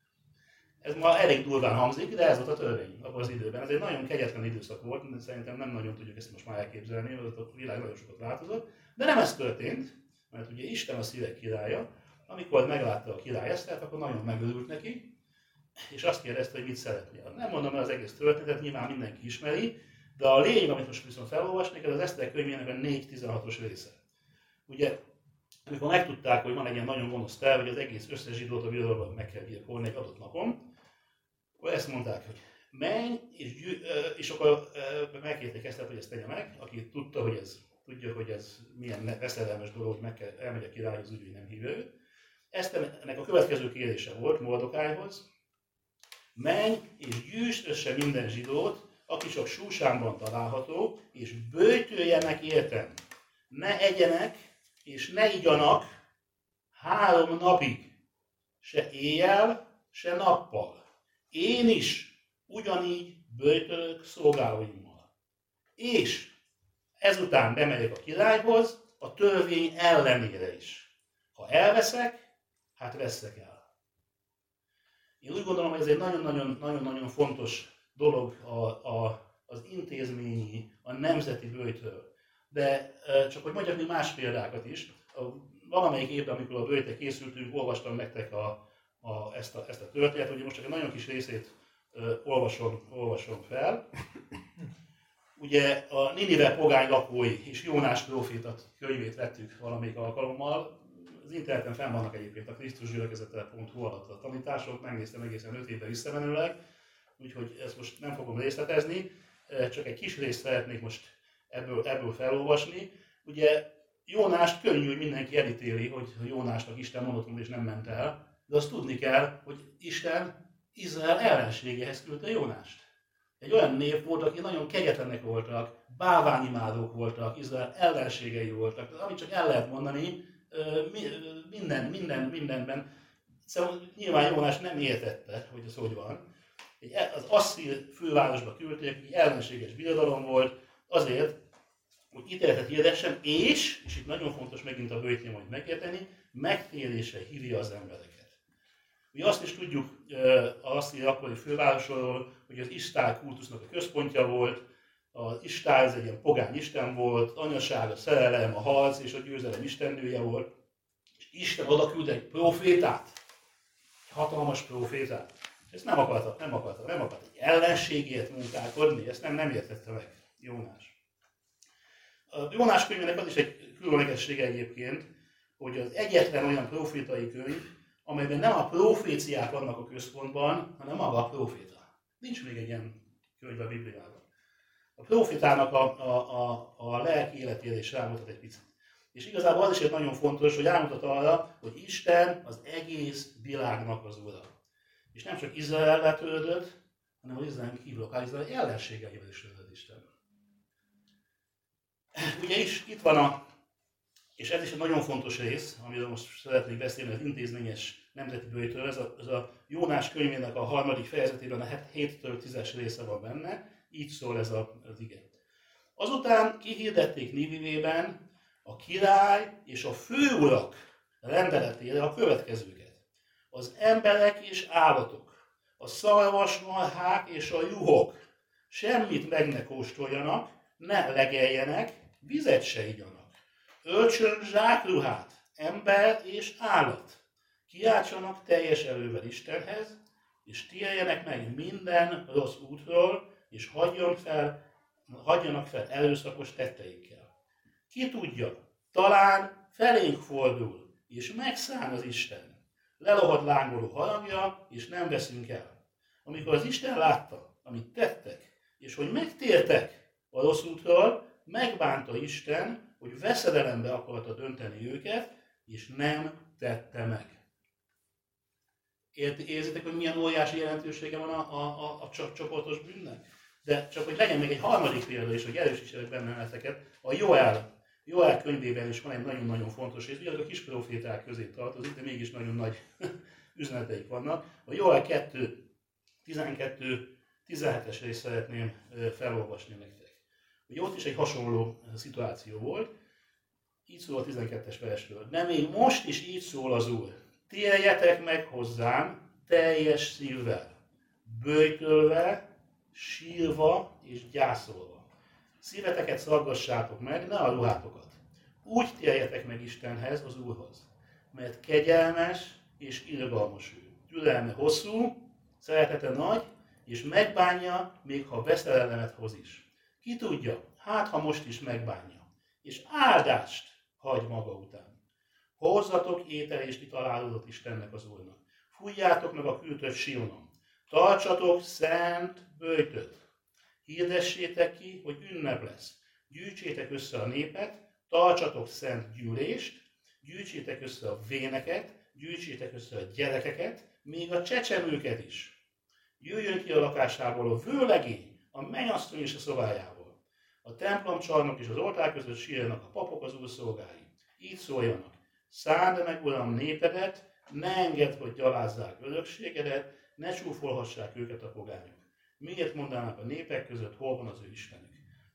Ez ma elég durván hangzik, de ez volt a törvény abban az időben. Ez egy nagyon kegyetlen időszak volt, szerintem nem nagyon tudjuk ezt most már elképzelni, mert a világ nagyon sokat változott. De nem ez történt, mert ugye Isten a szívek királya, amikor meglátta a király Esztert, akkor nagyon megörült neki, és azt kérdezte, hogy mit szeretnél. Nem mondom el az egész történetet, nyilván mindenki ismeri, de a lényeg, amit most viszont felolvasnék, ez az Eszter könyvének a négy tizenhatos része. Ugye, amikor megtudták, hogy van egy ilyen nagyon gonosz terv, hogy az egész összes zsidót a birodalomban meg kell gyilkolni egy adott napon, akkor ezt mondták, hogy menj, és, gyű, és akkor megkérték Esztert, hogy ezt tegye meg, aki tudta, hogy ez, tudja, hogy ez milyen veszedelmes dolog, hogy meg kell, elmegy a királyhoz, úgy, hogy nem hívja őt. Eszternek a következő kérése volt Mordokájhoz: menj és gyűjtsd össze minden zsidót, aki csak Súsánban található, és böjtöljenek értem. Ne egyenek, és ne igyanak három napig, se éjjel, se nappal. Én is ugyanígy böjtölök szolgálóimmal. És ezután bemegyek a királyhoz, a törvény ellenére is. Ha elveszek, hát veszek el. Én úgy gondolom, hogy ez egy nagyon-nagyon fontos dolog a, a, az intézményi, a nemzeti böjtről. De csak hogy mondjak még más példákat is. Valamelyik évben, amikor a böjtre készültünk, olvastam nektek a, a, ezt, a, ezt a történetet, hogy most csak egy nagyon kis részét uh, olvasom, olvasom fel. Ugye a Ninive pogány lakói és Jónás próféta könyvét vettük valamelyik alkalommal. Az interneten fenn vannak egyébként a krisztusgyülekezete pont hu alatt a tanítások, megnéztem egészen öt évvel visszamenőleg, úgyhogy ezt most nem fogom részletezni, csak egy kis részt szeretnék most ebből, ebből felolvasni. Ugye Jónást könnyű, hogy mindenki elítéli, hogy Jónásnak Isten mondott, és nem ment el, de azt tudni kell, hogy Isten Izrael ellenségéhez küldte Jónást. Egy olyan nép volt, akik nagyon kegyetlenek voltak, bálványimádók voltak, Izrael ellenségei voltak. Amit csak el lehet mondani, minden, minden, mindenben. Szóval nyilván Jónás nem értette, hogy ez hogy van. Az asszír fővárosba küldték, egy ellenséges birodalom volt, azért, hogy ítéletet hirdessen, és, és itt nagyon fontos megint a hölgynél majd megérteni, megtérésre hívja az embereket. Ugye azt is tudjuk az asszír akkori fővárosról, hogy az Istár kultusznak a központja volt, az Istár ez egy ilyen pogány isten volt, anyaság, a szerelem, a harc és a győzelem istennője volt, és Isten oda küld egy profétát, egy hatalmas profétát. És ezt nem akarta, nem akarta, nem akarta egy ellenségért munkálkodni, ezt nem, nem értette meg Jónás. A Jónás könyvének az is egy különlegessége egyébként, hogy az egyetlen olyan profétai könyv, amelyben nem a proféciák vannak a központban, hanem maga a proféta. Nincs még egy ilyen könyv a Bibliában. A profétának a, a, a, a lelki életére is rámutat egy picit. És igazából az is egy nagyon fontos, hogy rámutat arra, hogy Isten az egész világnak az ura. És nem csak Izraellel törődött, hanem az Izrael kívül akár Izrael ellenségeivel is törődött Isten. Ugye is itt van a, és ez is egy nagyon fontos rész, amiről most szeretnék beszélni, az intézményes nemzeti bőjtől, ez a, ez a Jónás könyvének a harmadik fejezetében a héttől tízes része van benne, így szól ez a, az ige. Azután kihirdették Nínivében a király és a főurak rendeletére a következőket. Az emberek és állatok, a szarvasmarhák és a juhok semmit meg ne kóstoljanak, ne legeljenek, vizet se igyanak. Öltsön zsákruhát, ember és állat. Kiáltsanak teljes erővel Istenhez, és térjenek meg minden rossz útról, és hagyjon fel, hagyjanak fel erőszakos tetteikkel. Ki tudja, talán felénk fordul, és megszán az Isten. Lelohad lángoló haragja, és nem veszünk el. Amikor az Isten látta, amit tettek, és hogy megtértek a rossz útról, megbánta Isten, hogy veszedelembe akarta dönteni őket, és nem tette meg. Érzitek, hogy milyen óriási jelentősége van a, a, a, a csoportos bűnnek? De csak hogy legyen még egy harmadik példa is, hogy erősítsenek benne ezeket, a Joel, Joel könyvében is van egy nagyon-nagyon fontos rész, ugye a kis proféták közé tartozik, de mégis nagyon nagy üzeneteik vannak. A Joel kettő tizenkettő tizenhetes részt szeretném felolvasni nektek. Ugye ott is egy hasonló szituáció volt, így szól a tizenkettes versről. De még most is így szól az Úr. Térjetek meg hozzám teljes szívvel, böjtölve, sírva és gyászolva. Szíveteket szaggassátok meg, ne a ruhátokat. Úgy térjetek meg Istenhez, az Úrhoz, mert kegyelmes és irgalmas ő. Türelme hosszú, szeretete nagy, és megbánja, még ha veszedelmet hoz is. Ki tudja, hát ha most is megbánja, és áldást hagy maga után. Hozzatok étel és italálódott Istennek az Úrnak. Fújjátok meg a kürtöt Sionon. Tartsatok szent böjtöt. Hirdessétek ki, hogy ünnep lesz. Gyűjtsétek össze a népet, tartsatok szent gyűlést, gyűjtsétek össze a véneket, gyűjtsétek össze a gyerekeket, még a csecsemőket is. Jöjjön ki a lakásából a vőlegény, a mennyasszony és a szobájából. A templomcsarnok és az oltár között sírjanak a papok, az Úr szolgái. Így szóljanak. Szánd meg, Uram, népedet, ne engedd, hogy gyalázzák örökségedet, ne csúfolhassák őket a pogányok. Miért mondanak a népek között, hol van az ő Istenük?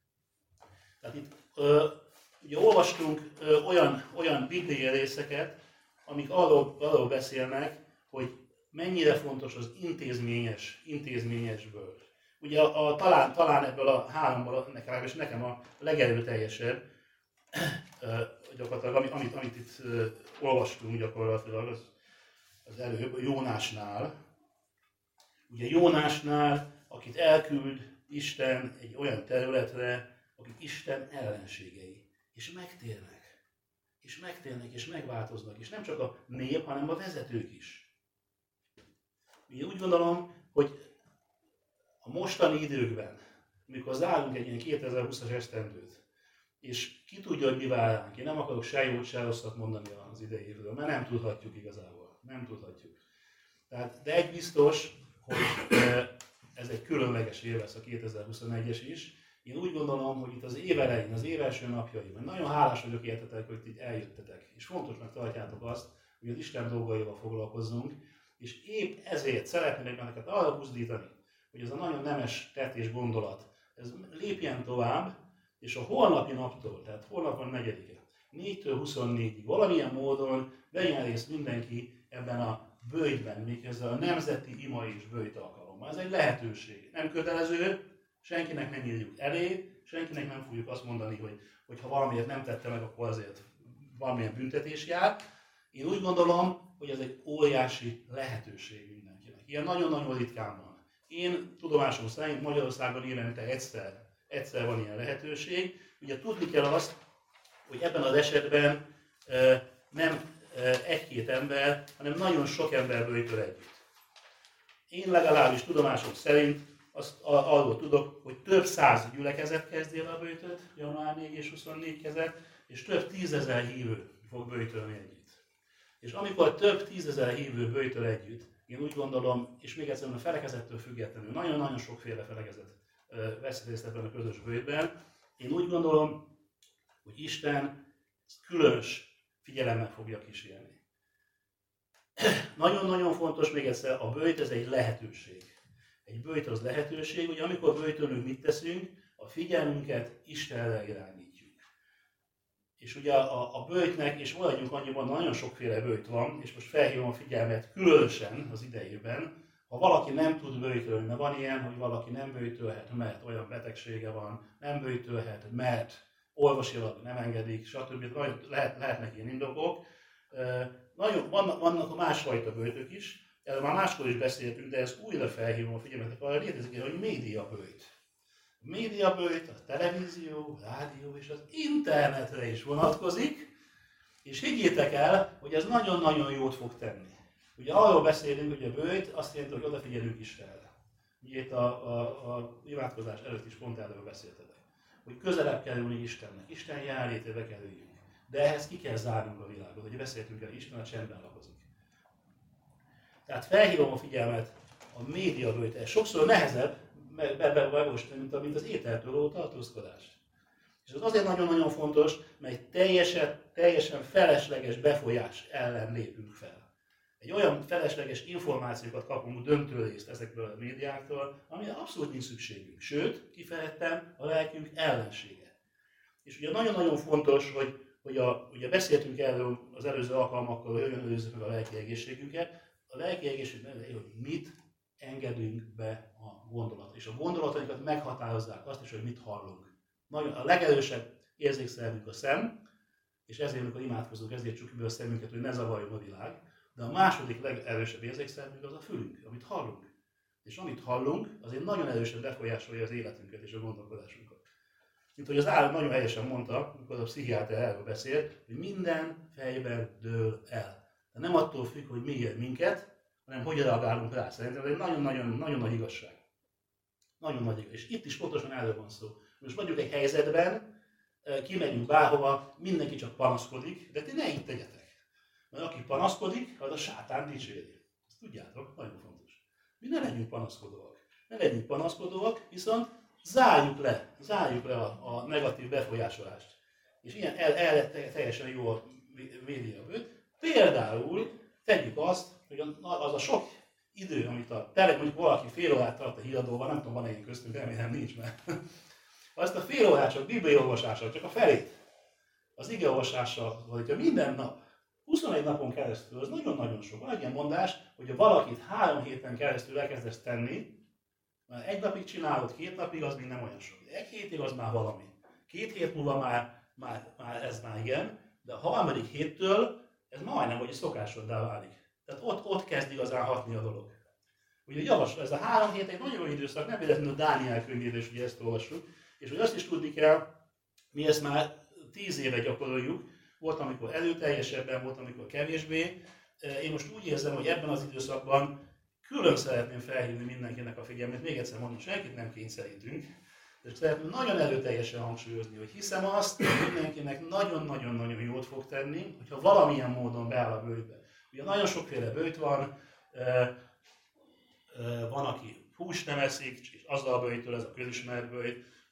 Tehát itt ö, ugye olvastunk ö, olyan, olyan bibliai részeket, amik arról, arról beszélnek, hogy mennyire fontos az intézményes, intézményes bölcs. Ugye a, a, talán, talán ebből a háromból, nekem, és nekem a legerőteljesebb, ö, gyakorlatilag, amit, amit, amit itt ö, olvastunk gyakorlatilag az, az előbb, Jónásnál. Ugye Jónásnál, akit elküld Isten egy olyan területre, akik Isten ellenségei, és megtérnek, és megtérnek, és megváltoznak, és nem csak a nép, hanem a vezetők is. Én úgy gondolom, hogy a mostani időkben, amikor zárunk egy ilyen kétezer-húszas esztendőt, és ki tudja, hogy mi vár ránk. Én nem akarok se jót, se rosszat mondani az idei évről, mert nem tudhatjuk igazából. Nem tudhatjuk. Tehát, de egy biztos, hogy ez egy különleges év lesz a kétezer-huszonegyes is, Én úgy gondolom, hogy itt az év elején, az év első napjaiban nagyon hálás vagyok értetek, hogy itt eljöttetek. És fontosnak tartjátok azt, hogy az Isten dolgaival foglalkozzunk, és épp ezért szeretnék benneket arra buzdítani, hogy ez a nagyon nemes tett és gondolat, ez lépjen tovább, és a holnapi naptól, tehát holnap van negyedike, négytől huszonnégyig valamilyen módon vegyen részt mindenki ebben a böjtben, méghozzá a nemzeti ima és böjt alkalommal. Ez egy lehetőség. Nem kötelező, senkinek nem írjuk elé, senkinek nem fogjuk azt mondani, hogy, hogy ha valamiért nem tette meg, akkor azért valamilyen büntetés jár. Én úgy gondolom, hogy ez egy óriási lehetőség mindenkinek. Ilyen nagyon-nagyon ritkán van. Én tudomásom szerint Magyarországon évente egyszer, egyszer van ilyen lehetőség. Ugye tudni kell azt, hogy ebben az esetben e, nem e, egy-két ember, hanem nagyon sok ember böjtöl együtt. Én legalábbis tudomásom szerint azt arról tudok, hogy több száz gyülekezet kezdi el a böjtöt, január négy és huszonnégy között, és több tízezer hívő fog böjtölni együtt. És amikor több tízezer hívő böjtöl együtt, én úgy gondolom, és még egyszer a felekezettől függetlenül, nagyon-nagyon sokféle felekezet vesz részt ebben a közös böjtben, én úgy gondolom, hogy Isten különös figyelemmel fogja kísérni. Nagyon-nagyon fontos még egyszer, a böjt ez egy lehetőség. Egy böjt az lehetőség, hogy amikor böjtölünk, mit teszünk, a figyelmünket Istenre irányítjuk. És ugye a, a böjtnek, és maradjunk annyiban, nagyon sokféle böjt van, és most felhívom a figyelmet különösen az idejében, ha valaki nem tud böjtölni, mert van ilyen, hogy valaki nem böjtölhet, mert olyan betegsége van, nem böjtölhet, mert orvosilag nem engedik, stb. Lehet, lehetnek ilyen indokok. Nagyon, vannak, vannak a másfajta böjtök is, erről már máskor is beszéltünk, de ezt újra felhívom a figyelmet, arra létezik, hogy médiaböjt. A médiaböjt, a televízió, a rádió és az internetre is vonatkozik, és higgyétek el, hogy ez nagyon-nagyon jót fog tenni. Ugye arról beszélünk, hogy a böjt azt jelenti, hogy odafigyelünk Istenre. Ugye itt a, a, a imádkozás előtt is pont erről beszéltetek. Hogy közelebb kerülni Istennek, Isten jelenlétébe kerüljünk. De ehhez ki kell zárnunk a világot, hogy beszéltünk el, Isten a csendben lakozik. Tehát felhívom a figyelmet a médiaböjtre. Ez sokszor nehezebb bevostani, mint, mint az ételtől való tartózkodás. És az azért nagyon-nagyon fontos, mert egy teljesen, teljesen felesleges befolyás ellen lépünk fel. Egy olyan felesleges információkat kapunk döntő részt ezekből a médiáktól, amire abszolút nincs szükségünk. Sőt, kifejezetten a lelkünk ellensége. És ugye nagyon-nagyon fontos, hogy, hogy a, ugye beszéltünk erről az előző alkalmakkal, hogy hogyan előzzük meg a lelki egészségünket. A lelki egészség nem, hogy mit engedünk be a gondolat. És a gondolatainkat meghatározzák azt is, hogy mit hallunk. Nagyon, a legerősebb érzékszervünk a szem, és ezért, amikor imádkozunk, ezért csukjuk be a szemünket, hogy ne zavarjon a világ. De a második legerősebb érzékszervünk az a fülünk, amit hallunk. És amit hallunk, azért nagyon erősen befolyásolja az életünket és a gondolkodásunkat. Mint hogy az állam nagyon helyesen mondta, amikor a pszichiáter erről beszélt, hogy minden fejben dől el. De nem attól függ, hogy mi ér minket, hanem hogy reagálunk rá. Szerintem ez egy nagyon-nagyon nagyon nagy igazság. Nagyon nagy igazság. És itt is pontosan erről van szó. Most mondjuk egy helyzetben, kimegyünk bárhova, mindenki csak panaszkodik, de ti ne így tegyetek. Mert aki panaszkodik, az a sátán dicséri. Ezt tudjátok, nagyon fontos. Mi ne legyünk panaszkodóak. Ne legyünk panaszkodóak, viszont zárjuk le, zárjuk le a, a negatív befolyásolást. És ilyen el, el, teljesen jó a médiaböjt. Például tegyük azt, hogy az a sok idő, amit a tele, mondjuk valaki fél órát tart a híradóban, nem tudom, van-e ilyen köztünk, remélem nincs, mert azt a fél órát csak bibliaolvasással, csak a felét, az igeolvasással, vagy minden nap, huszonegy napon keresztül, az nagyon-nagyon sok. Van egy ilyen mondás, hogy ha valakit három héten keresztül elkezdesz tenni, mert egy napig csinálod, két napig az még nem olyan sok. Egy hétig az már valami. Két hét múlva már, már, már ez már igen, de a harmadik héttől ez majdnem, hogy szokásoddá válik. Tehát ott, ott kezd igazán hatni a dolog. Ugye javaslom, ez a három hét egy nagyon jó időszak, nem véletlenül a Dániel könyvében is ugye ezt olvassuk, és hogy azt is tudni kell, mi ezt már tíz éve gyakoroljuk, volt, amikor előteljesebben, volt, amikor kevésbé. Én most úgy érzem, hogy ebben az időszakban külön szeretném felhívni mindenkinek a figyelmét, még egyszer mondom, senkit nem kényszerítünk, de szeretném nagyon erőteljesen hangsúlyozni, hogy hiszem azt, hogy mindenkinek nagyon-nagyon-nagyon jót fog tenni, hogyha valamilyen módon beáll a böjtbe. Ugye nagyon sokféle böjt van, van, aki húst nem eszik, és azzal böjtöl, ez a közismert böjt.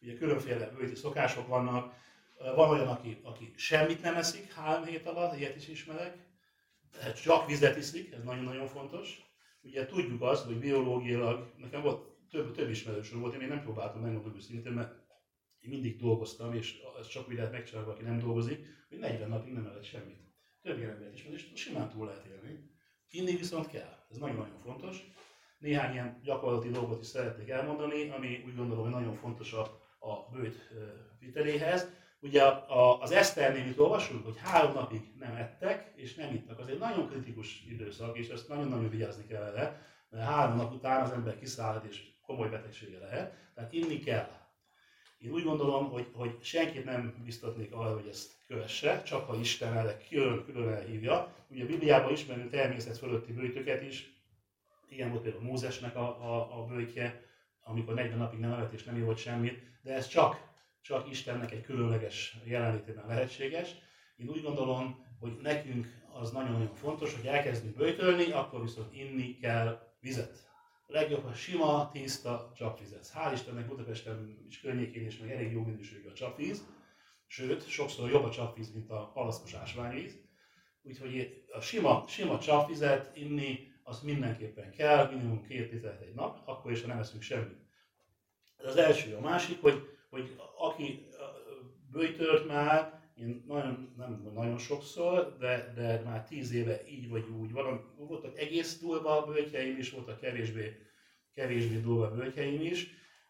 ugye különféle bőti szokások vannak. Van olyan, aki, aki semmit nem eszik három hét alatt, ilyet is ismerek, csak vizet iszik, ez nagyon-nagyon fontos. Ugye tudjuk azt, hogy biológiailag, nekem volt több, több ismerősöm volt, én még nem próbáltam megmondani őszintén, mert én mindig dolgoztam, és ez csak úgy lehet megcsinálni, aki nem dolgozik, hogy negyven napig nem evett semmit. Több ilyen embert ismer, és simán túl lehet élni. Inni viszont kell, ez nagyon-nagyon fontos. Néhány ilyen gyakorlati dolgot is szeretnék elmondani, ami úgy gondolom, hogy nagyon fontos a, a bőjt viteléhez. Ugye az Eszternél itt olvasunk, hogy három napig nem ettek és nem ittak. Az egy nagyon kritikus időszak, és ezt nagyon-nagyon vigyázni kell vele, mert három nap után az ember kiszállhat és komoly betegsége lehet. Tehát inni kell. Én úgy gondolom, hogy, hogy senkit nem biztatnék arra, hogy ezt kövesse, csak ha Isten erre külön, külön elhívja. Ugye a Bibliában ismerünk természet fölötti bőjtöket is. Ilyen volt például Mózesnek a, a, a bőjtje, amikor negyven napig nem evett és nem ivott semmit, de ez csak csak Istennek egy különleges jelenlétében lehetséges. Én úgy gondolom, hogy nekünk az nagyon-nagyon fontos, hogy elkezdünk böjtölni, akkor viszont inni kell vizet. A legjobb a sima, tiszta csapvizet. Hál' Istennek Budapesten és környékén is meg elég jó minőségű a csapvíz, sőt, sokszor jobb a csapvíz, mint a palaszkos ásványvíz. Úgyhogy a sima, sima csapvizet inni, azt mindenképpen kell, minimum két litert egy nap, akkor is, ha nem eszünk semmit. Ez az első. A másik, hogy hogy aki böjtölt már, én nagyon, nem nagyon sokszor, de, de már tíz éve így vagy úgy van. Voltak egész durva böjtjeim is, voltak kevésbé, kevésbé durva böjtjeim is,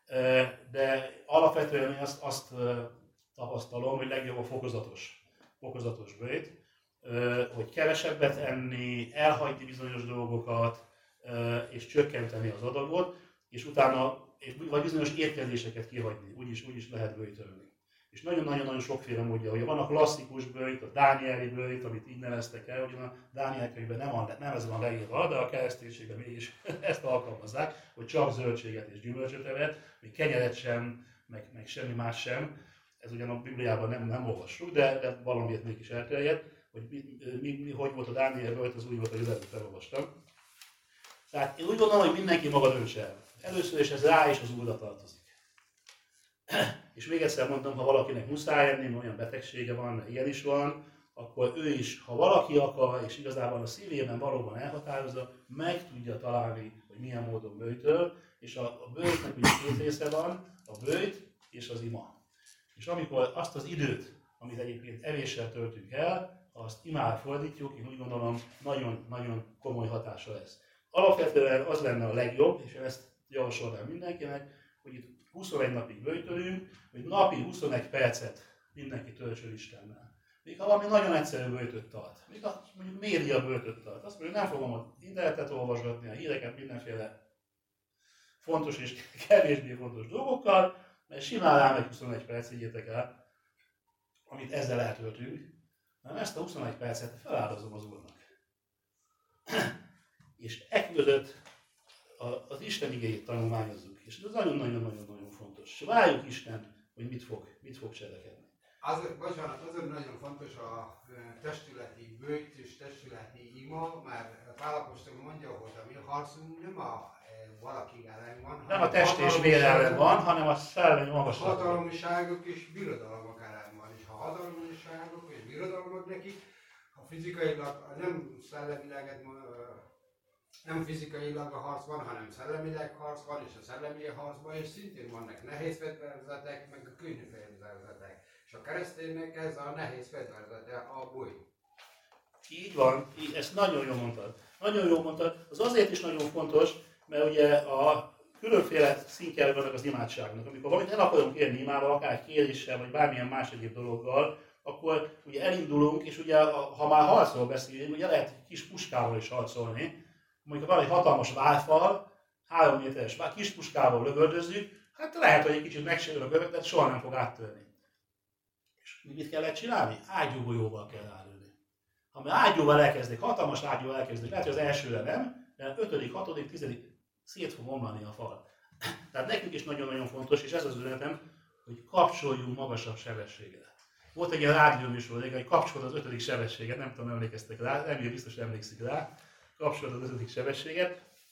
de alapvetően én azt, azt tapasztalom, hogy legjobb a fokozatos, fokozatos böjt, hogy kevesebbet enni, elhagyni bizonyos dolgokat, és csökkenteni az adagot, és utána vagy bizonyos étkezéseket kihagyni, úgyis, úgyis lehet böjtölni. És nagyon-nagyon sokféle módja, hogy van a klasszikus böjt, a dánieli böjt, amit így neveztek el, ugyan a Dániel könyvben nem, van, nem ez van leírva, de a kereszténységben mégis ezt alkalmazzák, hogy csak zöldséget és gyümölcsöt evett, még kenyeret sem, meg, meg semmi más sem. Ez ugyan a Bibliában nem, nem olvassuk, de, de valamiért mégis elterjedt, hogy mi, mi, mi, hogy volt a Dániel böjt, az úgy volt, hogy az előtt felolvastam. Tehát én úgy gondolom, hogy mindenki maga döntse el. Először is ez rá és az Úrra tartozik. És még egyszer mondom, ha valakinek muszáj enni, olyan betegsége van, ilyen is van, akkor ő is, ha valaki akar, és igazából a szívében valóban elhatározza, meg tudja találni, hogy milyen módon böjtöl, és a, a böjtnek ugye két része van, a böjt és az ima. És amikor azt az időt, amit egyébként evéssel töltünk el, ha azt imára fordítjuk, én úgy gondolom, nagyon-nagyon komoly hatása lesz. Alapvetően az lenne a legjobb, és ezt javasolnám mindenkinek, hogy itt huszonegy napig böjtölünk, hogy napi huszonegy percet mindenki töltsön Istennel. Még ha valami nagyon egyszerű böjtöt tart, még ha mondjuk média böjtöt tart, azt mondjuk nem fogom a internetet olvasgatni, a híreket mindenféle fontos és kevésbé fontos dolgokkal, mert simán rámegy huszonegy perc, higgyétek el, amit ezzel eltöltünk, hanem ezt a huszonegy percet feláldozom az Úrnak. És ekközött az Isten igéjét tanulmányozzuk, és ez nagyon-nagyon-nagyon fontos. Várjuk Istent, hogy mit fog, mit fog cselekedni. Az, bocsánat, azért nagyon fontos a testületi böjt és testületi ima, mert Pál apostol mondja, hogy a mi harcunk nem a valaki ellen van, nem a test és vér ellen van, hanem a szellemi magasságok. Hatalmiságok és birodalmak ellen van. És ha hatalmiságok és birodalmak neki, ha fizikailag, nem szellemileg, nem fizikailag a harc van, hanem szellemileg harc van, és a szellemi harcban is szintén vannak nehéz fegyverzetek, meg a könnyű fegyverzetek. És a kereszténynek ez a nehéz fegyverzete a búj. Így van, így, ezt nagyon jól mondtad. Nagyon jól mondtad. Az azért is nagyon fontos, mert ugye a különféle szintjei vannak az imádságnak. Amikor valamit el akarunk érni imával, akár kéréssel, vagy bármilyen más egyéb dologgal, akkor ugye elindulunk, és ugye ha már harcról beszélünk, ugye lehet egy kis puskával is harcolni. Mondjuk van egy hatalmas várfal, három méteres vár, kis puskával lövöldözzük, hát lehet, hogy egy kicsit megsérül a gövet, de soha nem fog áttörni. És mit kellett csinálni? Ágyúgolyóval kell rálőni. Ha már ágyúval elkezdik, hatalmas ágyúval elkezdik, lehet, hogy az elsőre nem, de ötödik, hatodik, tizedik szét fog omlani a fal. Tehát nekünk is nagyon-nagyon fontos, és ez az üzenetem, hogy kapcsoljunk magasabb sebességre. Volt egy ilyen rádióműsor régen, hogy kapcsolod az ötödik sebességet, nem tudom, emlékeztek rá, remélem biztos emlékszik rá, kapcsolod az ötödik sebességet,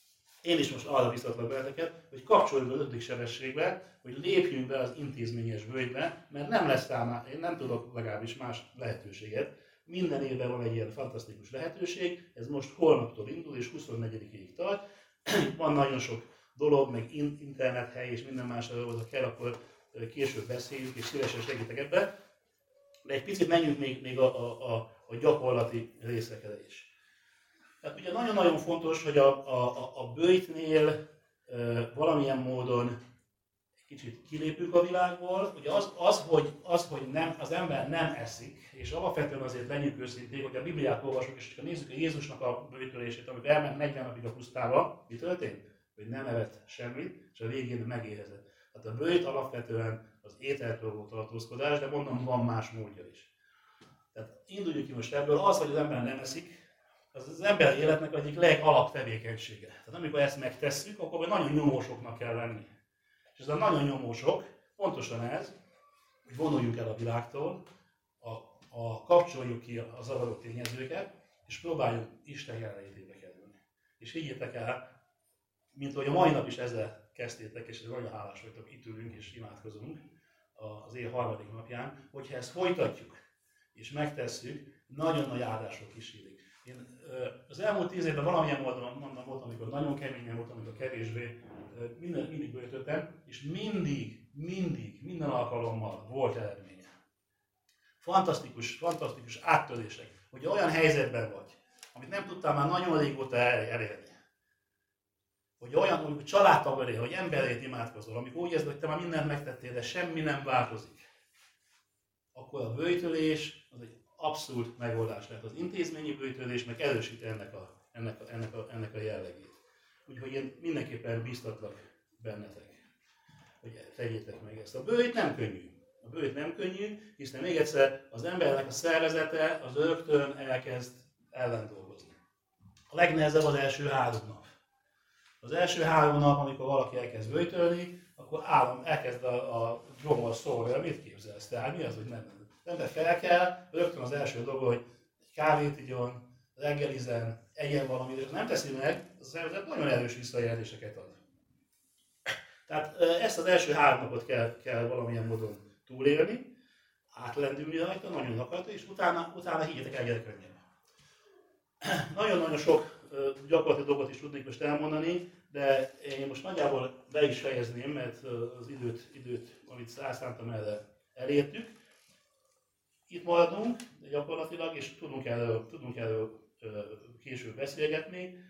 Én is most arra biztatlak benneteket, hogy kapcsoljuk az ötödik sebességbe, hogy lépjünk be az intézményes bőjtbe, mert nem lesz számá, én nem tudok legalábbis más lehetőséget. Minden évben van egy ilyen fantasztikus lehetőség, ez most holnaptól indul és huszonnegyedikéig tart. Van nagyon sok dolog, meg internethely és minden más, ahol kell, akkor később beszéljünk és szívesen segítek ebbe. De egy picit menjünk még, még a, a, a, a gyakorlati részekre is. Tehát ugye nagyon-nagyon fontos, hogy a, a, a böjtnél e, valamilyen módon egy kicsit kilépünk a világból. Ugye az, az, hogy, az, hogy nem, az ember nem eszik, és alapvetően azért legyünk őszinték, hogy a Bibliát olvasok, és ha nézzük a Jézusnak a böjtölését, amikor elment negyven napig a pusztába, mi történt? Hogy nem evett semmit, és a végén megéhezett. Tehát a böjt alapvetően az ételtől volt tartózkodás, de mondom, van más módja is. Tehát induljunk ki most ebből, az, hogy az ember nem eszik, az az ember életnek egyik legalap tevékenysége. Tehát amikor ezt megtesszük, akkor nagyon nyomósoknak kell lenni. És ez a nagyon nyomósok, pontosan ez, hogy vonuljuk el a világtól, a, a, kapcsoljuk ki a zavaró tényezőket, és próbáljuk Isten jelenlétébe kerülni. És higgyétek el, mint hogy a mai nap is ezzel kezdtétek, és nagyon hálás vagytok, itt ülünk és imádkozunk az év harmadik napján, hogyha ezt folytatjuk és megtesszük, nagyon nagy áldások kísérik. Én az elmúlt tíz évben valamilyen módon mondom, volt, amikor nagyon keményen voltam, amikor kevésbé, minden, mindig böjtöttem, és mindig, mindig, minden alkalommal volt eredménye. Fantasztikus, fantasztikus áttörések, hogy olyan helyzetben vagy, amit nem tudtál már nagyon régóta elérni. Hogy olyan, amikor családtag elé, hogy emberét imádkozol, amikor úgy érzed, hogy te már mindent megtettél, de semmi nem változik, akkor a böjtölés az egy abszolút megoldás lehet. Az intézményi böjtölés meg erősíti ennek a, ennek a, ennek a, ennek a jellegét. Úgyhogy én mindenképpen biztatlak bennetek, hogy tegyétek meg ezt. A böjt nem könnyű. A böjt nem könnyű, hiszen még egyszer az embernek a szervezete az rögtön elkezd ellendolgozni. A legnehezebb az első három nap. Az első három nap, amikor valaki elkezd böjtölni, akkor állam, elkezd a, a gyomor szólni, mit képzelsz? Tehát mi az, hogy nem? Nem, de fel kell, rögtön az első dolog, hogy egy kávét igyon, reggelizen, egyen valamit, és nem teszi meg, az szervezet nagyon erős visszajelzéseket ad. Tehát ezt az első három napot kell, kell valamilyen módon túlélni, átlendülni rajta, nagyon akarta, és utána, utána higgyetek el, gyere könnyebb. Nagyon-nagyon sok gyakorlati dolgot is tudnék most elmondani, de én most nagyjából be is fejezném, mert az időt, időt amit rászántam erre elértük. Itt maradunk gyakorlatilag, és tudunk erről, tudunk erről később beszélgetni,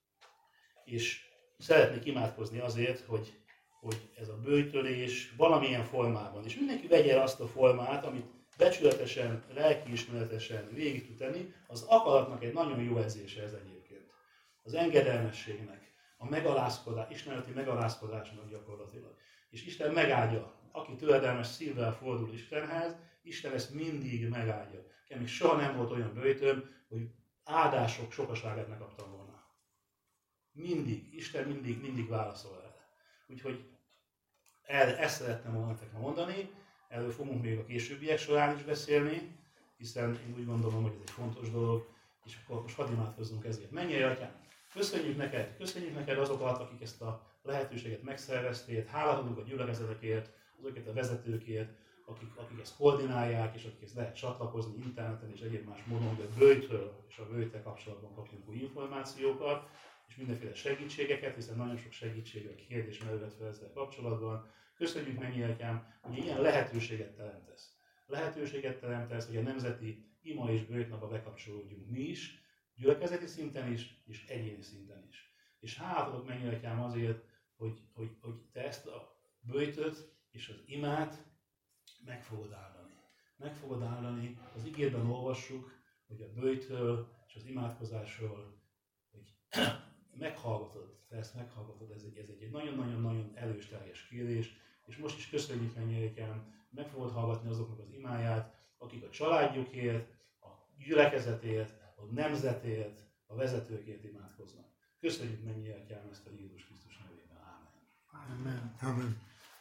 és szeretnék imádkozni azért, hogy, hogy ez a böjtölés valamilyen formában, és mindenki vegye azt a formát, amit becsületesen, lelkiismeretesen végig tud tenni, az akaratnak egy nagyon jó edzése ez egyébként. Az engedelmességnek, a megalázkodás, isteneleti megalázkodásnak gyakorlatilag. És Isten megáldja, aki töredelmes szívvel fordul Istenhez, Isten ezt mindig megáldja. Nekem még soha nem volt olyan böjtöm, hogy áldások sokaságát ne kaptam volna. Mindig, Isten mindig, mindig válaszol erre. Úgyhogy erre, ezt szeretném volna nektek mondani, erről fogunk még a későbbiek során is beszélni, hiszen én úgy gondolom, hogy ez egy fontos dolog, és akkor most hadd imádkozzunk ezért. Menjél, Atyám! Köszönjük neked, köszönjük neked azokat, akik ezt a lehetőséget megszervezték, hálálunk a gyülekezetekért, azokat a vezetőkért, akik, akik ezt koordinálják, és akik ezt lehet csatlakozni interneten és egyéb más módon, hogy a böjtről és a böjttel kapcsolatban kapjunk új információkat, és mindenféle segítségeket, hiszen nagyon sok segítségre kérdés merülhet fel ezzel kapcsolatban. Köszönjük, mennyi Atyám, hogy ilyen lehetőséget teremtesz. Lehetőséget teremtesz, hogy a nemzeti ima és böjtnapba bekapcsolódjunk mi is, gyülekezeti szinten is, és egyéni szinten is. És hálát mennyi Atyám azért, hogy, hogy, hogy te ezt a böjtöt és az imát meg fogod áldani. Meg fogod áldani, az igében olvassuk, hogy a böjtről és az imádkozásról, hogy meghallgatod, te ezt meghallgatod, ez egy, ez egy nagyon-nagyon-nagyon erős teljes kérés, és most is köszönjük mennyi Atyám, meg fogod hallgatni azoknak az imáját, akik a családjukért, a gyülekezetért, a nemzetért, a vezetőkért imádkoznak. Köszönjük mennyi Atyám ezt a Jézus Krisztus nevében. Ámen. Amen. Amen.